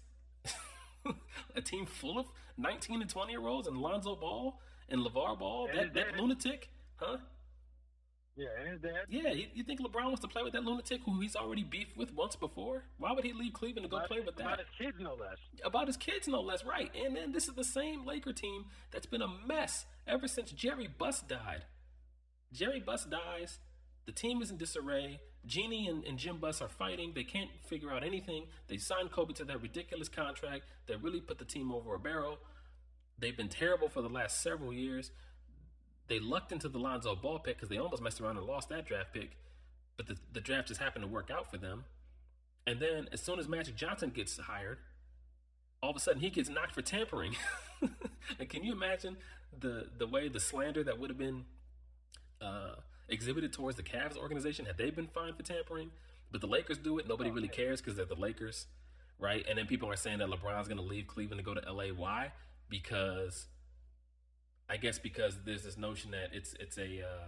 A team full of nineteen and twenty-year-olds and Lonzo Ball and LeVar Ball? That, that lunatic? Huh? Yeah, and his dad. Yeah, you, you think LeBron wants to play with that lunatic who he's already beefed with once before? Why would he leave Cleveland to go about, play with that? About his kids, no less. About his kids, no less, right. And then this is the same Laker team that's been a mess ever since Jerry Buss died. Jerry Buss dies. The team is in disarray. Jeannie and, and Jim Buss are fighting. They can't figure out anything. They signed Kobe to that ridiculous contract that really put the team over a barrel. They've been terrible for the last several years. They lucked into the Lonzo Ball pick because they almost messed around and lost that draft pick. But the, the draft just happened to work out for them. And then as soon as Magic Johnson gets hired, all of a sudden he gets knocked for tampering. And can you imagine the, the way the slander that would have been uh, exhibited towards the Cavs organization had they been fined for tampering? But the Lakers do it. Nobody really cares because they're the Lakers, right? And then people are saying that LeBron's going to leave Cleveland to go to L A. Why? Because... I guess because there's this notion that it's it's a uh,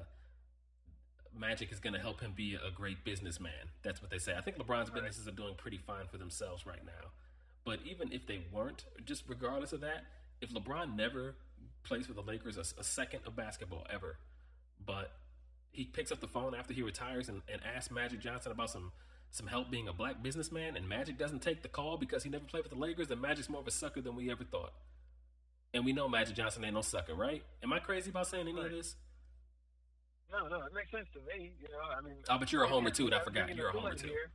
Magic is going to help him be a great businessman. That's what they say. I think LeBron's right. businesses are doing pretty fine for themselves right now. But even if they weren't, just regardless of that, if LeBron never plays for the Lakers a, a second of basketball ever, but he picks up the phone after he retires and, and asks Magic Johnson about some some help being a black businessman, and Magic doesn't take the call because he never played with the Lakers, then Magic's more of a sucker than we ever thought. And we know Magic Johnson ain't no sucker, right? Am I crazy about saying any right. of this? No, no, it makes sense to me. You know, I mean. Oh, but you're a homer too. I forgot. You're a homer too. Here.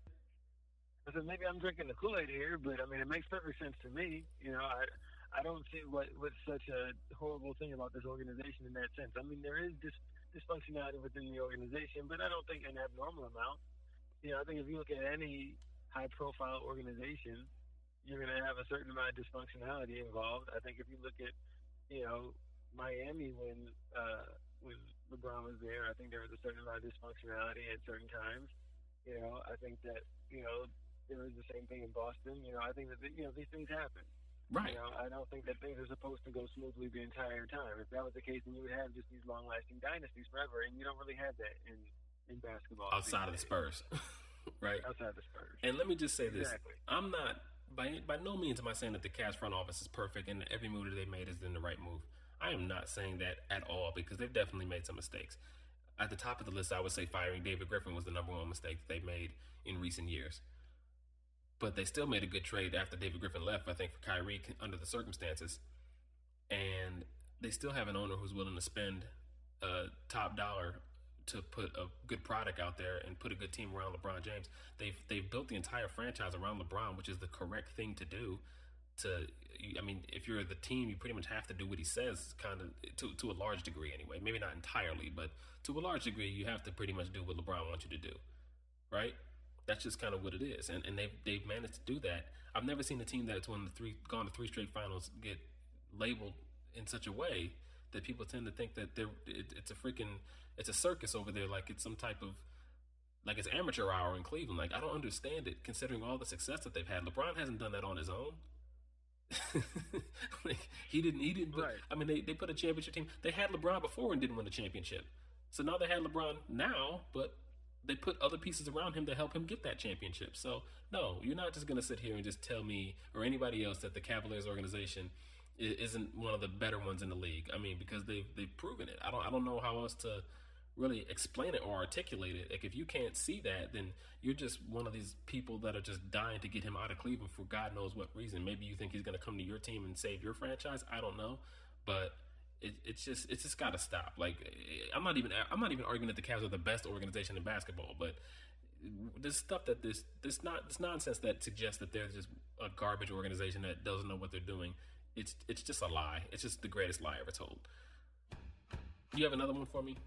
I said maybe I'm drinking the Kool-Aid here, but I mean it makes perfect sense to me. You know, I I don't see what what's such a horrible thing about this organization in that sense. I mean there is dis, dysfunctionality within the organization, but I don't think an abnormal amount. You know, I think if you look at any high-profile organization, you're going to have a certain amount of dysfunctionality involved. I think if you look at, you know, Miami when uh, when LeBron was there, I think there was a certain amount of dysfunctionality at certain times. You know, I think that, you know, there was the same thing in Boston. You know, I think that, you know, these things happen. Right. You know, I don't think that things are supposed to go smoothly the entire time. If that was the case, then you would have just these long-lasting dynasties forever, and you don't really have that in, in basketball. Outside of the Spurs. Right. Outside the Spurs. And let me just say this. Exactly. I'm not... By by no means am I saying that the Cavs front office is perfect and every move that they made is in the right move. I am not saying that at all because they've definitely made some mistakes. At the top of the list, I would say firing David Griffin was the number one mistake that they made in recent years. But they still made a good trade after David Griffin left, I think, for Kyrie under the circumstances. And they still have an owner who's willing to spend uh, top dollar to put a good product out there and put a good team around LeBron James. They've they've built the entire franchise around LeBron, which is the correct thing to do. to, I mean, if you're the team, you pretty much have to do what he says, kind of, to to a large degree anyway. Maybe not entirely, but to a large degree, you have to pretty much do what LeBron wants you to do, right? That's just kind of what it is, and and they've they've managed to do that. I've never seen a team that's won the three, gone to three straight finals get labeled in such a way that people tend to think that they're it, it's a freaking it's a circus over there, like it's some type of like it's amateur hour in Cleveland. Like I don't understand it, considering all the success that they've had. LeBron hasn't done that on his own. Like he didn't he didn't put, right. I mean they, they put a championship team. They had LeBron before and didn't win a championship. So now they had LeBron now, but they put other pieces around him to help him get that championship. So no, you're not just going to sit here and just tell me or anybody else that the Cavaliers organization isn't one of the better ones in the league. I mean, because they've they've proven it. I don't I don't know how else to really explain it or articulate it. Like if you can't see that, then you're just one of these people that are just dying to get him out of Cleveland for God knows what reason. Maybe you think he's going to come to your team and save your franchise. I don't know, but it, it's just it's just got to stop. Like I'm not even I'm not even arguing that the Cavs are the best organization in basketball, but this stuff that this this not this nonsense that suggests that they're just a garbage organization that doesn't know what they're doing. It's it's just a lie. It's just the greatest lie ever told. You have another one for me?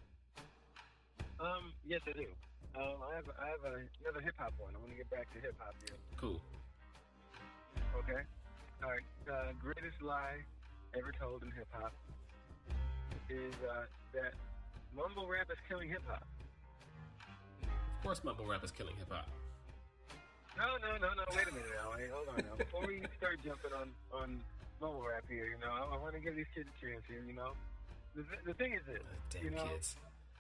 Um, yes, I do. Um, I have I have a, another hip hop one. I want to get back to hip hop here. Cool. Okay. All right. Uh, greatest lie ever told in hip hop is uh, that mumble rap is killing hip hop. Of course, mumble rap is killing hip hop. No, no, no, no. Wait a minute now. Hey, hold on now. Before we start jumping on on mumble rap here, you know, I, I want to give these kids a chance here. You know, the the thing is this. Uh, damn you know, kids.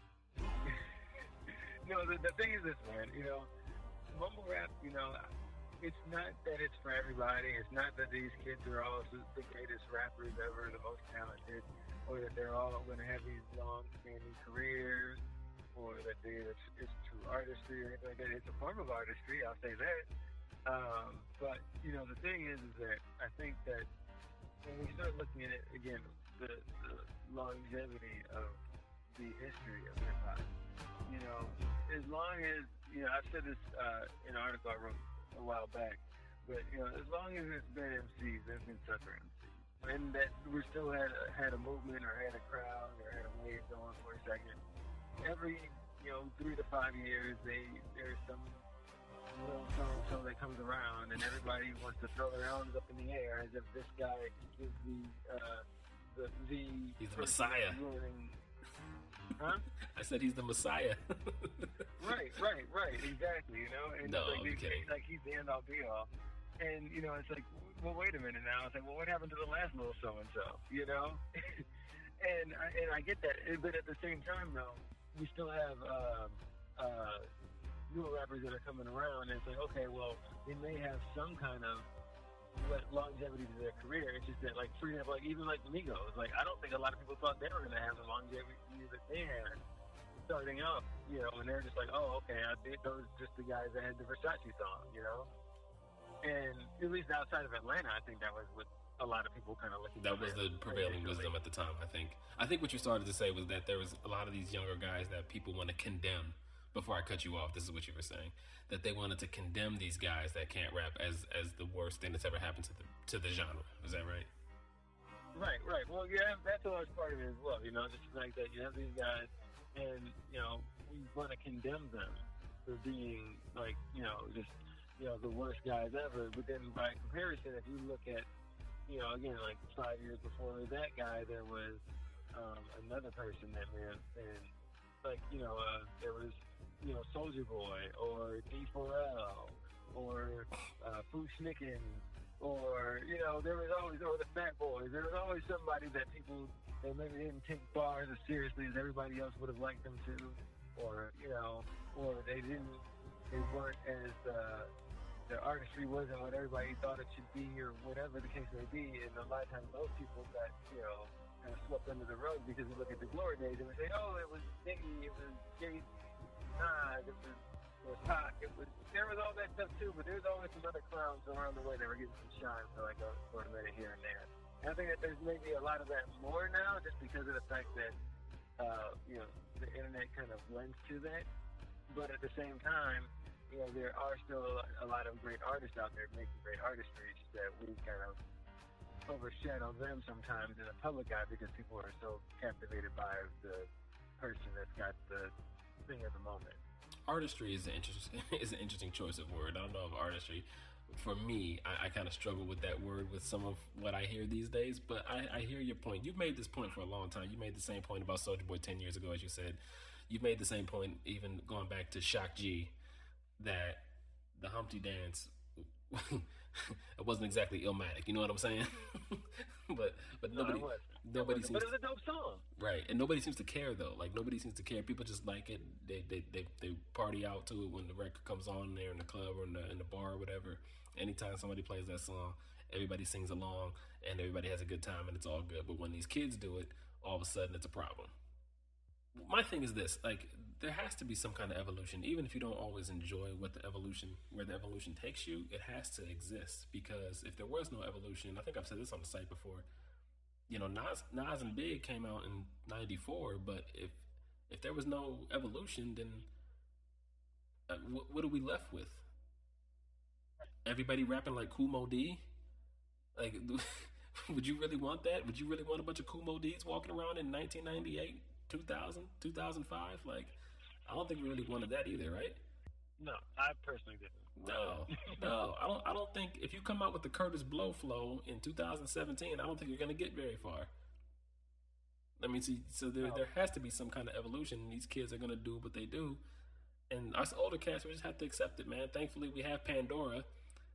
No, the, the thing is this, man. You know, mumble rap. You know, it's not that it's for everybody. It's not that these kids are all the greatest rappers ever, the most talented, or that they're all going to have these long-standing careers, or that they it's, it's true artistry or anything like that. It's a form of artistry. I'll say that. Um, but you know, the thing is, is that I think that when we start looking at it again, the, the longevity of the history of hip hop. You know, as long as, you know, I've said this uh, in an article I wrote a while back, but, you know, as long as it's been M Cs, there's been sucker M Cs. And that we still had a, had a movement or had a crowd or had a wave going for a second. Every, you know, three to five years, they there's some little so-and-so that comes around and everybody wants to throw their arms up in the air as if this guy is the, uh, the, the... He's the Messiah. Ruling, huh? I said he's the Messiah. Right, right, right, exactly. You know, and no, like, I'm they, kidding. Like he's the end all be all, and you know, it's like, well, wait a minute now. It's like, well, what happened to the last little so and so? You know, and I, and I get that, but at the same time, though, we still have uh, uh, newer rappers that are coming around, and it's like, okay, well, they may have some kind of longevity to their career. It's just that, like, for example, like even like the Migos, like I don't think a lot of people thought they were going to have the longevity that they had starting up, you know, and they're just like, oh, okay, I think those are just the guys that had the Versace song, you know. And at least outside of Atlanta, I think that was what a lot of people kind of looking. That was the prevailing wisdom at the time. I think. I think what you started to say was that there was a lot of these younger guys that people want to condemn. Before I cut you off, this is what you were saying, that they wanted to condemn these guys that can't rap as as the worst thing that's ever happened to the to the genre. Is that right? Right, right. Well, yeah, that's a large part of it as well. You know, just the fact that you have these guys, and you know, we want to condemn them for being like, you know, just you know the worst guys ever. But then by comparison, if you look at, you know, again, like five years before that guy, there was um, another person that may have been like, you know, uh, there was, you know, Soulja Boy or D four L or uh, Fu Schnicken or, you know, there was always, or the Fat Boys. There was always somebody that people, that maybe didn't take bars as seriously as everybody else would have liked them to, or, you know, or they didn't, they weren't as, uh, their artistry wasn't what everybody thought it should be or whatever the case may be. And a lot of times those people got, you know, kind of swept under the rug because we look at the glory days and we say, oh, it was Biggie, it was Jay-Z, Nas, it was, it was Pac, it was, there was all that stuff too, but there's always some other clowns around the way that were getting some shine for like a, for a minute here and there. And I think that there's maybe a lot of that more now just because of the fact that, uh, you know, the internet kind of lends to that. But at the same time, you know, there are still a lot of great artists out there making great artistry that we kind of overshadow them sometimes in the public eye because people are so captivated by the person that's got the thing of the moment. Artistry is an interesting is an interesting choice of word. I don't know if artistry, for me, I, I kind of struggle with that word with some of what I hear these days. But I, I hear your point. You've made this point for a long time. You made the same point about Soulja Boy ten years ago, as you said. You've made the same point even going back to Shock G, that the Humpty Dance it wasn't exactly Illmatic. You know what I'm saying? but but no, nobody nobody seems. seems But it was a dope song, right? And nobody seems to care though. Like nobody seems to care. People just like it. They they they, they party out to it when the record comes on there in the club or in the in the bar or whatever. Anytime somebody plays that song, everybody sings along and everybody has a good time and it's all good. But when these kids do it, all of a sudden it's a problem. My thing is this, like, there has to be some kind of evolution. Even if you don't always enjoy what the evolution, where the evolution takes you, it has to exist. Because if there was no evolution, I think I've said this on the site before, you know, Nas, Nas and Big came out in ninety-four, but if if there was no evolution, then uh, what, what are we left with? Everybody rapping like Kool Moe Dee? Like, would you really want that? Would you really want a bunch of Kool Moe Dees walking around in nineteen ninety-eight? two thousand, two thousand five, like, I don't think we really wanted that either, right? No, I personally didn't. No, no, I don't. I don't think if you come out with the Curtis Blow flow in two thousand seventeen, I don't think you're going to get very far. I mean, see, so there no. there has to be some kind of evolution. And these kids are going to do what they do, and us older cats, we just have to accept it, man. Thankfully, we have Pandora.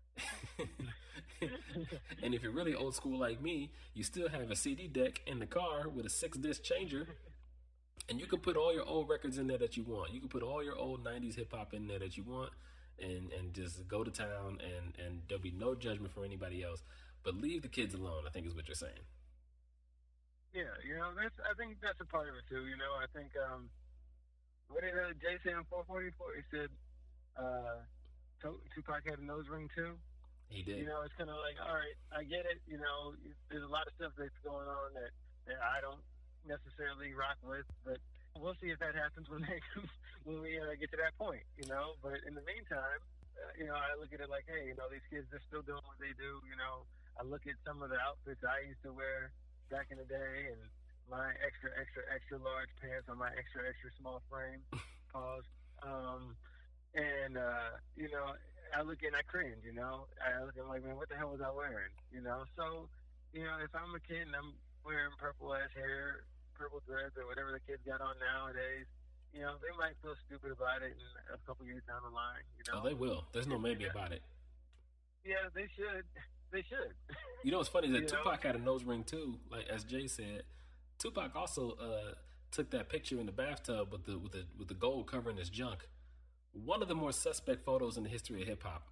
And if you're really old school like me, you still have a C D deck in the car with a six disc changer. And you can put all your old records in there that you want. You can put all your old nineties hip hop in there that you want, and, and just go to town, and, and there'll be no judgment for anybody else. But leave the kids alone, I think is what you're saying. Yeah, you know, that's I think that's a part of it too. You know, I think um, what did uh, Jay say on four forty-four? He said uh, Tupac had a nose ring too. He did. You know, it's kind of like, all right, I get it. You know, there's a lot of stuff that's going on that, that I don't necessarily rock with, but we'll see if that happens when they when we uh, get to that point, you know. But in the meantime, uh, you know, I look at it like, hey, you know, these kids, they're still doing what they do. You know, I look at some of the outfits I used to wear back in the day, and my extra, extra, extra large pants on my extra, extra small frame. Pause. Um, and uh, you know, I look and I cringe. You know, I look and I'm like, man, what the hell was I wearing? You know, so you know, if I'm a kid and I'm wearing purple ass hair, purple threads, or whatever the kids got on nowadays, you know, they might feel stupid about it in a couple years down the line. You know, oh, they will. There's no maybe yeah. about it. Yeah, they should. They should. You know what's funny is that you Tupac know? had a nose ring too. Like as Jay said, Tupac also uh, took that picture in the bathtub with the with the with the gold covering his junk. One of the more suspect photos in the history of hip hop.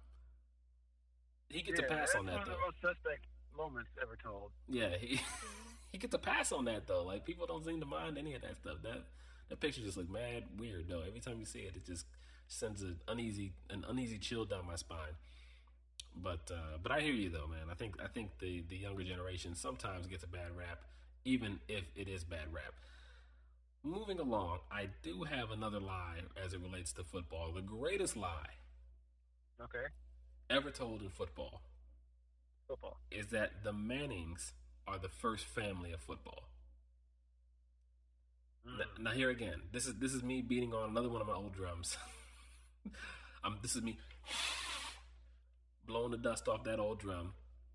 He gets yeah, a pass on that one though. One of the most suspect moments ever told. Yeah, he he gets a pass on that though. Like people don't seem to mind any of that stuff. That that picture just look mad weird though. Every time you see it, it just sends an uneasy an uneasy chill down my spine. But uh, but I hear you though, man. I think I think the, the younger generation sometimes gets a bad rap, even if it is bad rap. Moving along, I do have another lie as it relates to football. The greatest lie, okay, ever told in football, football is that the Mannings are the first family of football. Mm. Now, now here again, this is this is me beating on another one of my old drums. um, this is me blowing the dust off that old drum,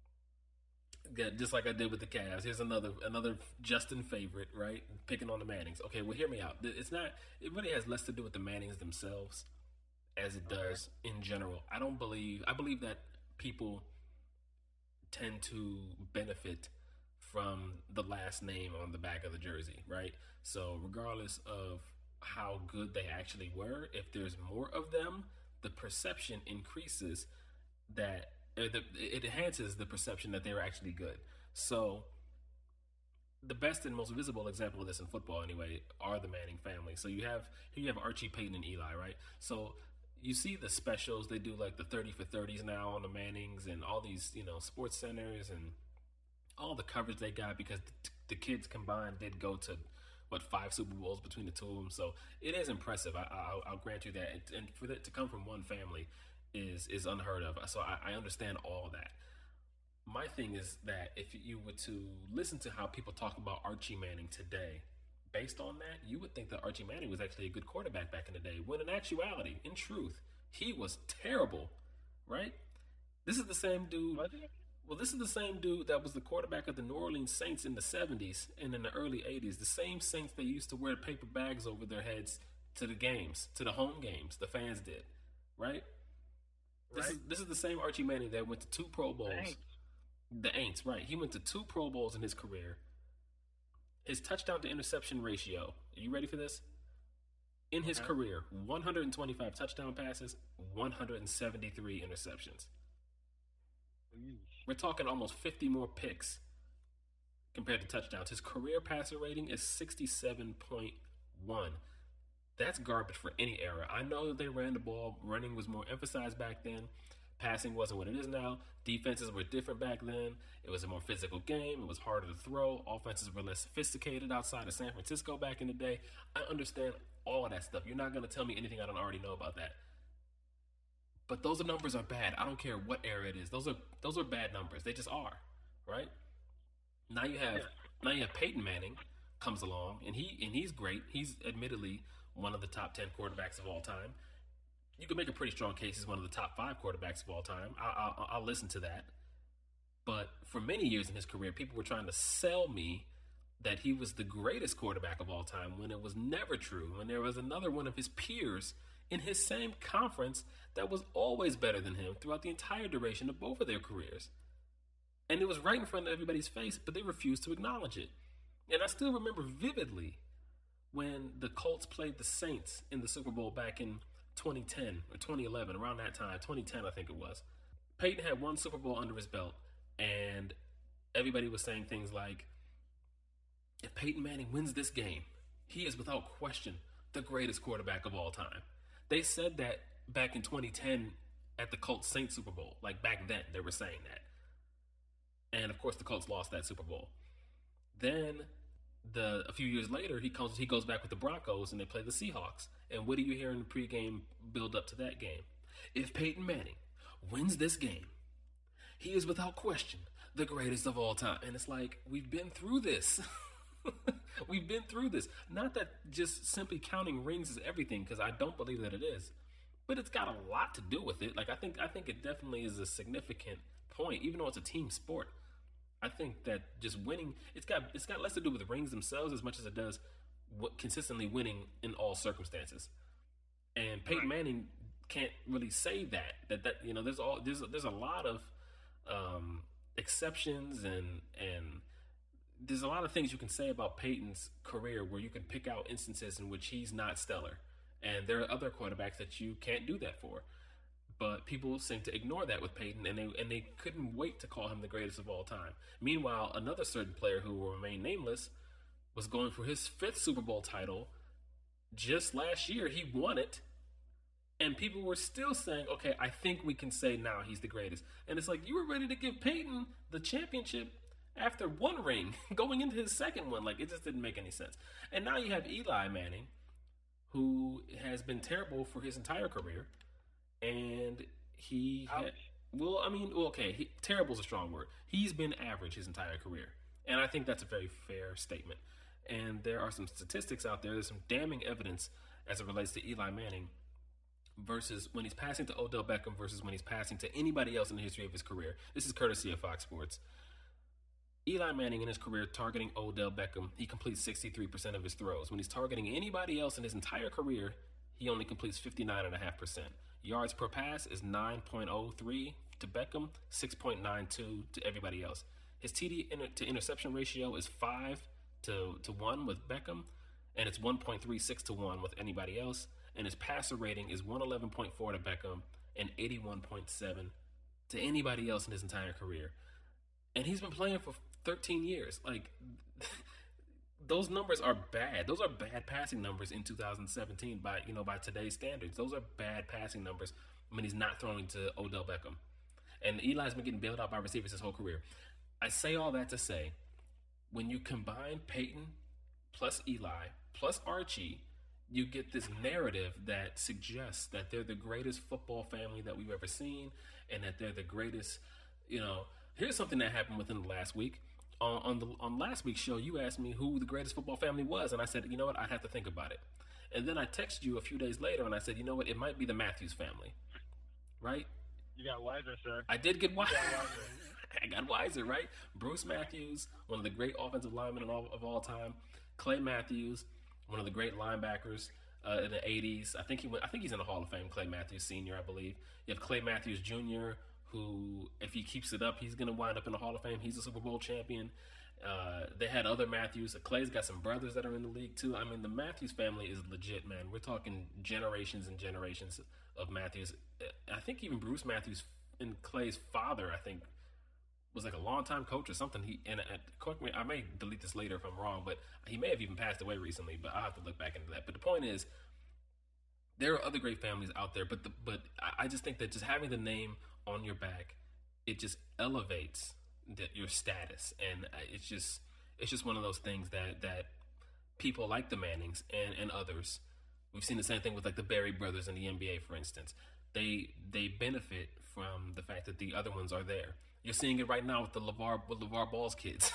just like I did with the Cavs. Here's another another Justin favorite, right? Picking on the Mannings. Okay, well, hear me out. It's not. It really has less to do with the Mannings themselves as it does in general. I don't believe. I believe that people tend to benefit from the last name on the back of the jersey, right? So regardless of how good they actually were, if there's more of them, the perception increases that uh, the, it enhances the perception that they were actually good. So the best and most visible example of this in football anyway are the Manning family. So you have here you have Archie, Peyton, and Eli, right? So you see the specials, they do like the thirty for thirties now on the Mannings and all these, you know, sports centers and all the coverage they got because the, the kids combined did go to but five Super Bowls between the two of them. So it is impressive. I, I'll, I'll grant you that. And for it to come from one family is is unheard of. So I, I understand all that. My thing is that if you were to listen to how people talk about Archie Manning today, based on that, you would think that Archie Manning was actually a good quarterback back in the day, when in actuality, in truth, he was terrible, right? This is the same dude. Well, this is the same dude that was the quarterback of the New Orleans Saints in the seventies and in the early eighties. The same Saints that used to wear paper bags over their heads to the games, to the home games. The fans did, right? This right. is this is the same Archie Manning that went to two Pro Bowls. The Aints. the Aints, right? He went to two Pro Bowls in his career. His touchdown to interception ratio. Are you ready for this? In his okay. career, one hundred twenty-five touchdown passes, one hundred seventy-three interceptions. We're talking almost fifty more picks compared to touchdowns. His career passer rating is sixty-seven point one. That's garbage for any era. I know that they ran the ball. Running was more emphasized back then. Passing wasn't what it is now. Defenses were different back then. It was a more physical game. It was harder to throw. Offenses were less sophisticated outside of San Francisco back in the day. I understand all of that stuff. You're not going to tell me anything I don't already know about that. But those numbers are bad. I don't care what era it is. Those are those are bad numbers. They just are, right? Now you have now you have Peyton Manning comes along, and he and he's great. He's admittedly one of the top ten quarterbacks of all time. You can make a pretty strong case he's one of the top five quarterbacks of all time. I, I, I'll listen to that. But for many years in his career, people were trying to sell me that he was the greatest quarterback of all time when it was never true. When there was another one of his peers in his same conference that was always better than him throughout the entire duration of both of their careers. And it was right in front of everybody's face, but they refused to acknowledge it. And I still remember vividly when the Colts played the Saints in the Super Bowl back in twenty ten or twenty eleven, around that time, twenty ten I think it was. Peyton had one Super Bowl under his belt, and everybody was saying things like, if Peyton Manning wins this game, he is without question the greatest quarterback of all time. They said that back in twenty ten at the Colts Saints Super Bowl. Like back then, they were saying that. And of course, the Colts lost that Super Bowl. Then, the a few years later, he comes he goes back with the Broncos and they play the Seahawks. And what do you hear in the pregame build up to that game? If Peyton Manning wins this game, he is without question the greatest of all time. And it's like, we've been through this. We've been through this. Not that just simply counting rings is everything, because I don't believe that it is. But it's got a lot to do with it. Like I think I think it definitely is a significant point, even though it's a team sport. I think that just winning, it's got it's got less to do with the rings themselves as much as it does what consistently winning in all circumstances. And Peyton Manning can't really say that. That that you know, there's all there's there's a lot of um, exceptions and and there's a lot of things you can say about Peyton's career where you can pick out instances in which he's not stellar. And there are other quarterbacks that you can't do that for. But people seem to ignore that with Peyton, and they and they couldn't wait to call him the greatest of all time. Meanwhile, another certain player who will remain nameless was going for his fifth Super Bowl title just last year. He won it, and people were still saying, okay, I think we can say now he's the greatest. And it's like, you were ready to give Peyton the championship after one ring, going into his second one. Like, it just didn't make any sense. And now you have Eli Manning, who has been terrible for his entire career. And he had, well, I mean, well, okay, he, terrible is a strong word. He's been average his entire career. And I think that's a very fair statement. And there are some statistics out there. There's some damning evidence as it relates to Eli Manning versus when he's passing to Odell Beckham versus when he's passing to anybody else in the history of his career. This is courtesy of Fox Sports. Eli Manning in his career targeting Odell Beckham, he completes sixty-three percent of his throws. When he's targeting anybody else in his entire career, he only completes fifty-nine point five percent. Yards per pass is nine point oh three to Beckham, six point nine two to everybody else. His T D inter- to interception ratio is five to one with Beckham, and it's one point three six to one with anybody else. And his passer rating is one eleven point four to Beckham and eighty-one point seven to anybody else in his entire career. And he's been playing for thirteen years. Like, those numbers are bad. Those are bad passing numbers in two thousand seventeen by, you know, by today's standards. Those are bad passing numbers when he's not throwing to Odell Beckham. And Eli's been getting bailed out by receivers his whole career. I say all that to say, when you combine Peyton plus Eli, plus Archie, you get this narrative that suggests that they're the greatest football family that we've ever seen, and that they're the greatest, you know. Here's something that happened within the last week. On, on the on last week's show, you asked me who the greatest football family was, and I said, you know what, I'd have to think about it. And then I texted you a few days later, and I said, you know what, it might be the Matthews family, right? You got wiser, sir. I did get wiser. Got wiser. I got wiser, right? Bruce Matthews, one of the great offensive linemen of all, of all time. Clay Matthews, one of the great linebackers uh, in the eighties. I think he went. I think he's in the Hall of Fame. Clay Matthews Senior, I believe. You have Clay Matthews Junior, who, if he keeps it up, he's going to wind up in the Hall of Fame. He's a Super Bowl champion. Uh, they had other Matthews. Clay's got some brothers that are in the league too. I mean, the Matthews family is legit, man. We're talking generations and generations of Matthews. I think even Bruce Matthews and Clay's father, I think, was like a longtime coach or something. He and, and correct me, I may delete this later if I'm wrong, but he may have even passed away recently. But I'll have to look back into that. But the point is, there are other great families out there. But the, but I just think that just having the name on your back, it just elevates the, your status, and it's just it's just one of those things that that people like the Mannings and, and others. We've seen the same thing with like the Berry brothers in the N B A, for instance. They they benefit from the fact that the other ones are there. You're seeing it right now with the LeVar with LeVar Ball's kids.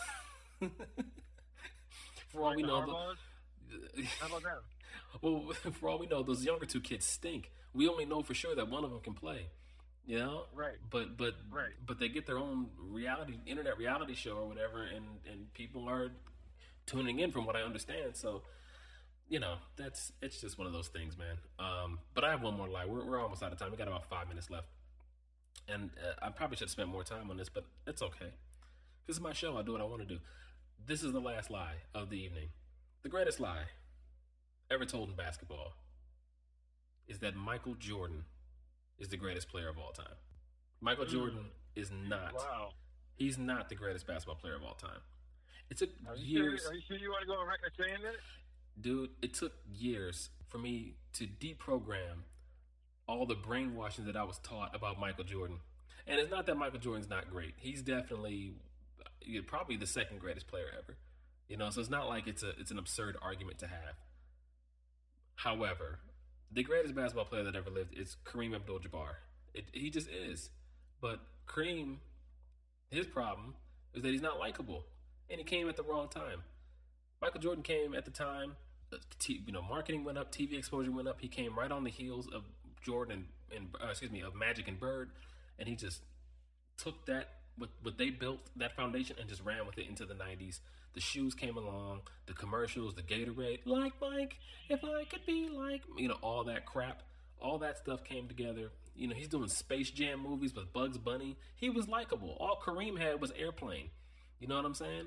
For all like we know, the, how about that? Well, for all we know, those younger two kids stink. We only know for sure that one of them can play. You know, right? But but right. but they get their own reality, internet reality show or whatever, and and people are tuning in, from what I understand. So, you know, that's it's just one of those things, man. Um, but I have one more lie. We're we're almost out of time. We got about five minutes left, and uh, I probably should have spent more time on this, but it's okay. This is my show. I do what I want to do. This is the last lie of the evening. The greatest lie ever told in basketball is that Michael Jordan is the greatest player of all time. Michael mm. Jordan is not. Wow. He's not the greatest basketball player of all time. It took are years. Sure, are you sure you want to go on record saying that? Dude, it took years for me to deprogram all the brainwashing that I was taught about Michael Jordan. And it's not that Michael Jordan's not great. He's definitely probably the second greatest player ever. You know, so it's not like it's a it's an absurd argument to have. However, the greatest basketball player that ever lived is Kareem Abdul-Jabbar. It, he just is. But Kareem, his problem is that he's not likable, and he came at the wrong time. Michael Jordan came at the time, t- you know, marketing went up, T V exposure went up. He came right on the heels of Jordan and, and uh, excuse me, of Magic and Bird, and he just took that what what they built, that foundation, and just ran with it into the nineties. The shoes came along, the commercials, the Gatorade, like Mike, if I could be like, you know, all that crap, all that stuff came together. You know, he's doing Space Jam movies with Bugs Bunny. He was likable. All Kareem had was Airplane. You know what I'm saying?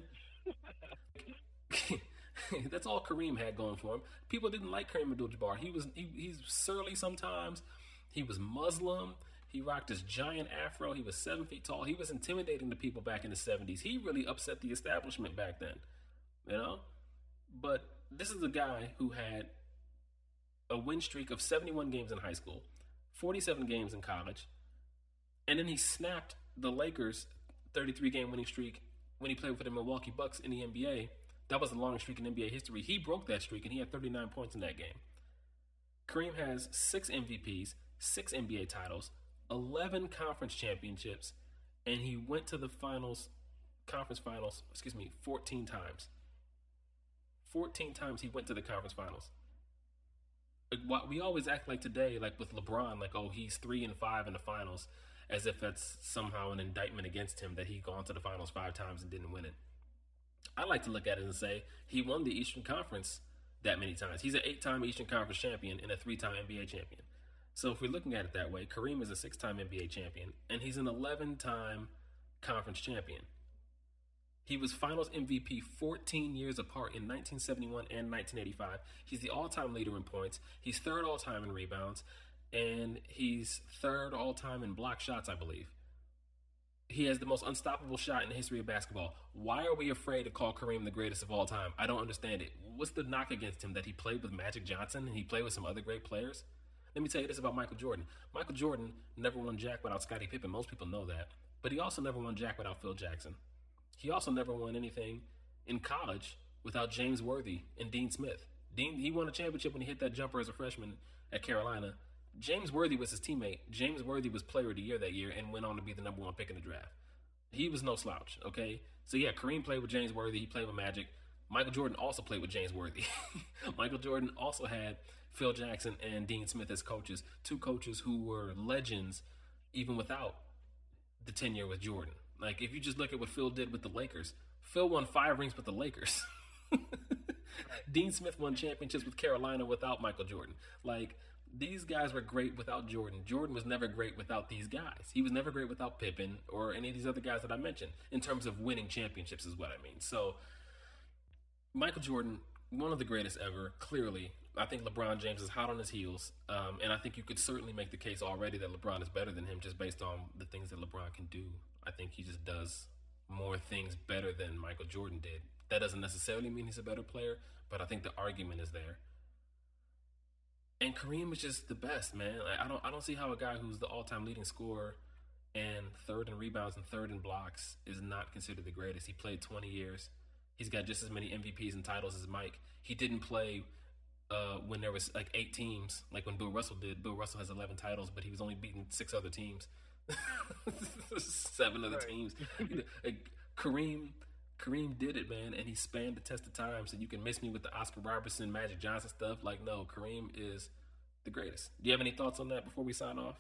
That's all Kareem had going for him. People didn't like Kareem Abdul-Jabbar. He was he, he's surly sometimes. He was Muslim. He rocked his giant afro. He was seven feet tall. He was intimidating to people back in the seventies. He really upset the establishment back then, you know? But this is a guy who had a win streak of seventy-one games in high school, forty-seven games in college, and then he snapped the Lakers' thirty-three game winning streak when he played for the Milwaukee Bucks in the N B A. That was the longest streak in N B A history. He broke that streak, and he had thirty-nine points in that game. Kareem has six M V Ps, six N B A titles, eleven conference championships, and he went to the finals, conference finals, excuse me, fourteen times. fourteen times he went to the conference finals. Like, we always act like today, like with LeBron, like, oh, he's three and five in the finals, as if that's somehow an indictment against him that he gone to the finals five times and didn't win it. I like to look at it and say he won the Eastern Conference that many times. He's an eight-time Eastern Conference champion and a three-time N B A champion. So if we're looking at it that way, Kareem is a six-time N B A champion, and he's an eleven-time conference champion. He was Finals M V P fourteen years apart in nineteen seventy-one and nineteen eighty-five. He's the all-time leader in points. He's third all-time in rebounds, and he's third all-time in block shots, I believe. He has the most unstoppable shot in the history of basketball. Why are we afraid to call Kareem the greatest of all time? I don't understand it. What's the knock against him, that he played with Magic Johnson and he played with some other great players? Let me tell you this about Michael Jordan. Michael Jordan never won Jack without Scottie Pippen. Most people know that. But he also never won Jack without Phil Jackson. He also never won anything in college without James Worthy and Dean Smith. Dean, he won a championship when he hit that jumper as a freshman at Carolina. James Worthy was his teammate. James Worthy was player of the year that year and went on to be the number one pick in the draft. He was no slouch, okay? So, yeah, Kareem played with James Worthy. He played with Magic. Michael Jordan also played with James Worthy. Michael Jordan also had Phil Jackson and Dean Smith as coaches, two coaches who were legends even without the tenure with Jordan. Like, if you just look at what Phil did with the Lakers, Phil won five rings with the Lakers. Dean Smith won championships with Carolina without Michael Jordan. Like, these guys were great without Jordan. Jordan was never great without these guys. He was never great without Pippen or any of these other guys that I mentioned in terms of winning championships is what I mean. So, Michael Jordan, one of the greatest ever, clearly. I think LeBron James is hot on his heels. Um, and I think you could certainly make the case already that LeBron is better than him just based on the things that LeBron can do. I think he just does more things better than Michael Jordan did. That doesn't necessarily mean he's a better player, but I think the argument is there. And Kareem is just the best, man. Like, I don't I don't see how a guy who's the all-time leading scorer and third in rebounds and third in blocks is not considered the greatest. He played twenty years. He's got just as many M V Ps and titles as Mike. He didn't play uh, when there was like eight teams, like when Bill Russell did. Bill Russell has eleven titles, but he was only beating six other teams. Seven other right. teams. Like, Kareem... Kareem did it, man, and he spanned the test of time. So you can miss me with the Oscar Robertson, Magic Johnson stuff. Like, no, Kareem is the greatest. Do you have any thoughts on that before we sign off?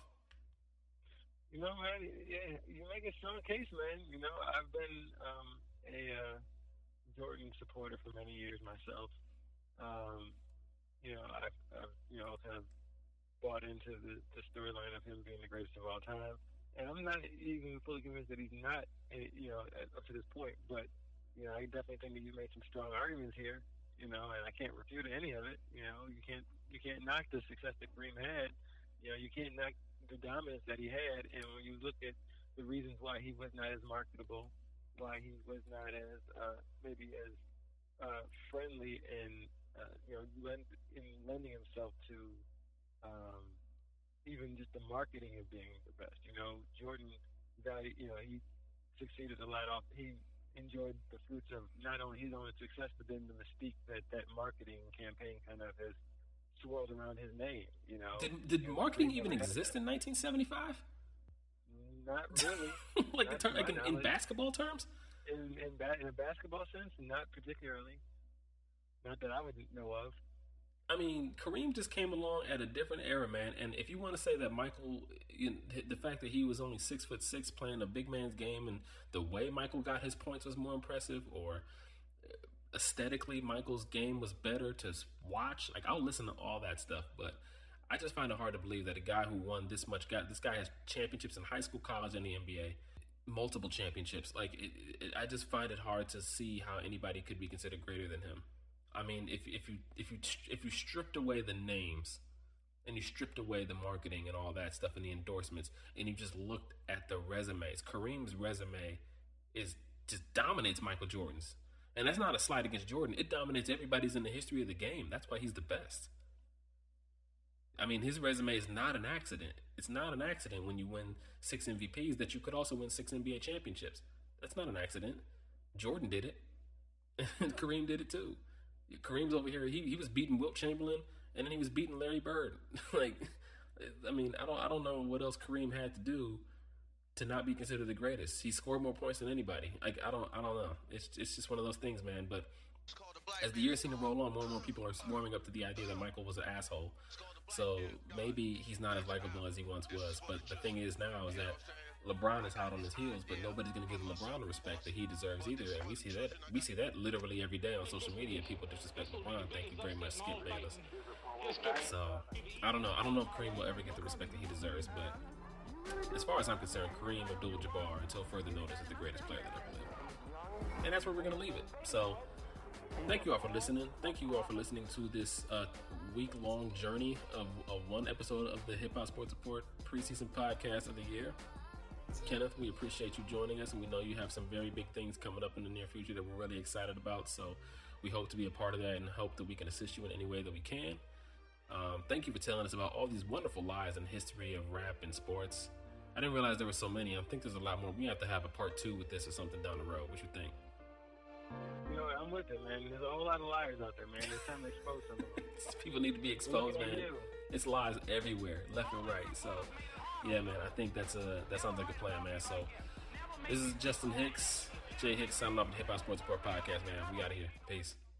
You know, man, yeah, you make a strong case, man. You know, I've been um, a uh, Jordan supporter for many years myself. Um, you know, I've, I've, you know, kind of bought into the, the storyline of him being the greatest of all time. And I'm not even fully convinced that he's not, you know, up to this point, but you know, I definitely think that you made some strong arguments here, you know, and I can't refute any of it. You know, you can't you can't knock the success that Kareem had. You know, you can't knock the dominance that he had. And when you look at the reasons why he was not as marketable, why he was not as uh, maybe as uh, friendly and uh, you know, lend, in lending himself to um, even just the marketing of being the best. You know, Jordan value. You know, he succeeded a lot off. He enjoyed the fruits of not only his own success, but then the mystique that that marketing campaign kind of has swirled around his name. You know, did, did you know, marketing even exist in nineteen seventy-five? Not really. like not the term, like in, in knowledge. basketball terms? In in, ba- in a basketball sense, not particularly. Not that I would know of. I mean, Kareem just came along at a different era, man. And if you want to say that Michael, you know, the fact that he was only six foot six playing a big man's game, and the way Michael got his points was more impressive, or aesthetically Michael's game was better to watch, like, I'll listen to all that stuff. But I just find it hard to believe that a guy who won this much, got this guy has championships in high school, college, and the N B A, multiple championships. Like, it, it, I just find it hard to see how anybody could be considered greater than him. I mean, if if you if you if you stripped away the names, and you stripped away the marketing and all that stuff and the endorsements, and you just looked at the resumes, Kareem's resume is just dominates Michael Jordan's, and that's not a slight against Jordan. It dominates everybody's in the history of the game. That's why he's the best. I mean, his resume is not an accident. It's not an accident when you win six M V Ps that you could also win six N B A championships. That's not an accident. Jordan did it, and Kareem did it too. Kareem's over here. He he was beating Wilt Chamberlain, and then he was beating Larry Bird. Like, I mean, I don't I don't know what else Kareem had to do to not be considered the greatest. He scored more points than anybody. Like, I don't I don't know. It's it's just one of those things, man. But as the years seem to roll on, more and more people are warming up to the idea that Michael was an asshole. So maybe he's not as likable as he once was. But the thing is now is that LeBron is hot on his heels, but nobody's going to give LeBron the respect that he deserves either. And we see that we see that literally every day on social media. People disrespect LeBron. Thank you very much, Skip Bayless. So I don't know. I don't know if Kareem will ever get the respect that he deserves. But as far as I'm concerned, Kareem Abdul-Jabbar, until further notice, is the greatest player that ever lived. And that's where we're going to leave it. So thank you all for listening. Thank you all for listening to this uh, week-long journey of, of one episode of the Hip Hop Sports Report preseason podcast of the year. Kenneth, we appreciate you joining us, and we know you have some very big things coming up in the near future that we're really excited about. So we hope to be a part of that and hope that we can assist you in any way that we can. Um, thank you for telling us about all these wonderful lies in history of rap and sports. I didn't realize there were so many. I think there's a lot more. We have to have a part two with this or something down the road. What you think? You know, know, I'm with it, man. There's a whole lot of liars out there, man. It's time to expose some of them. People need to be exposed, man. Do? It's lies everywhere, left and right. So, yeah, man, I think that's a that sounds like a plan, man. So, this is Justin Hicks, Jay Hicks, signing off the Hip Hop Sports Report podcast, man. We out of here. Peace.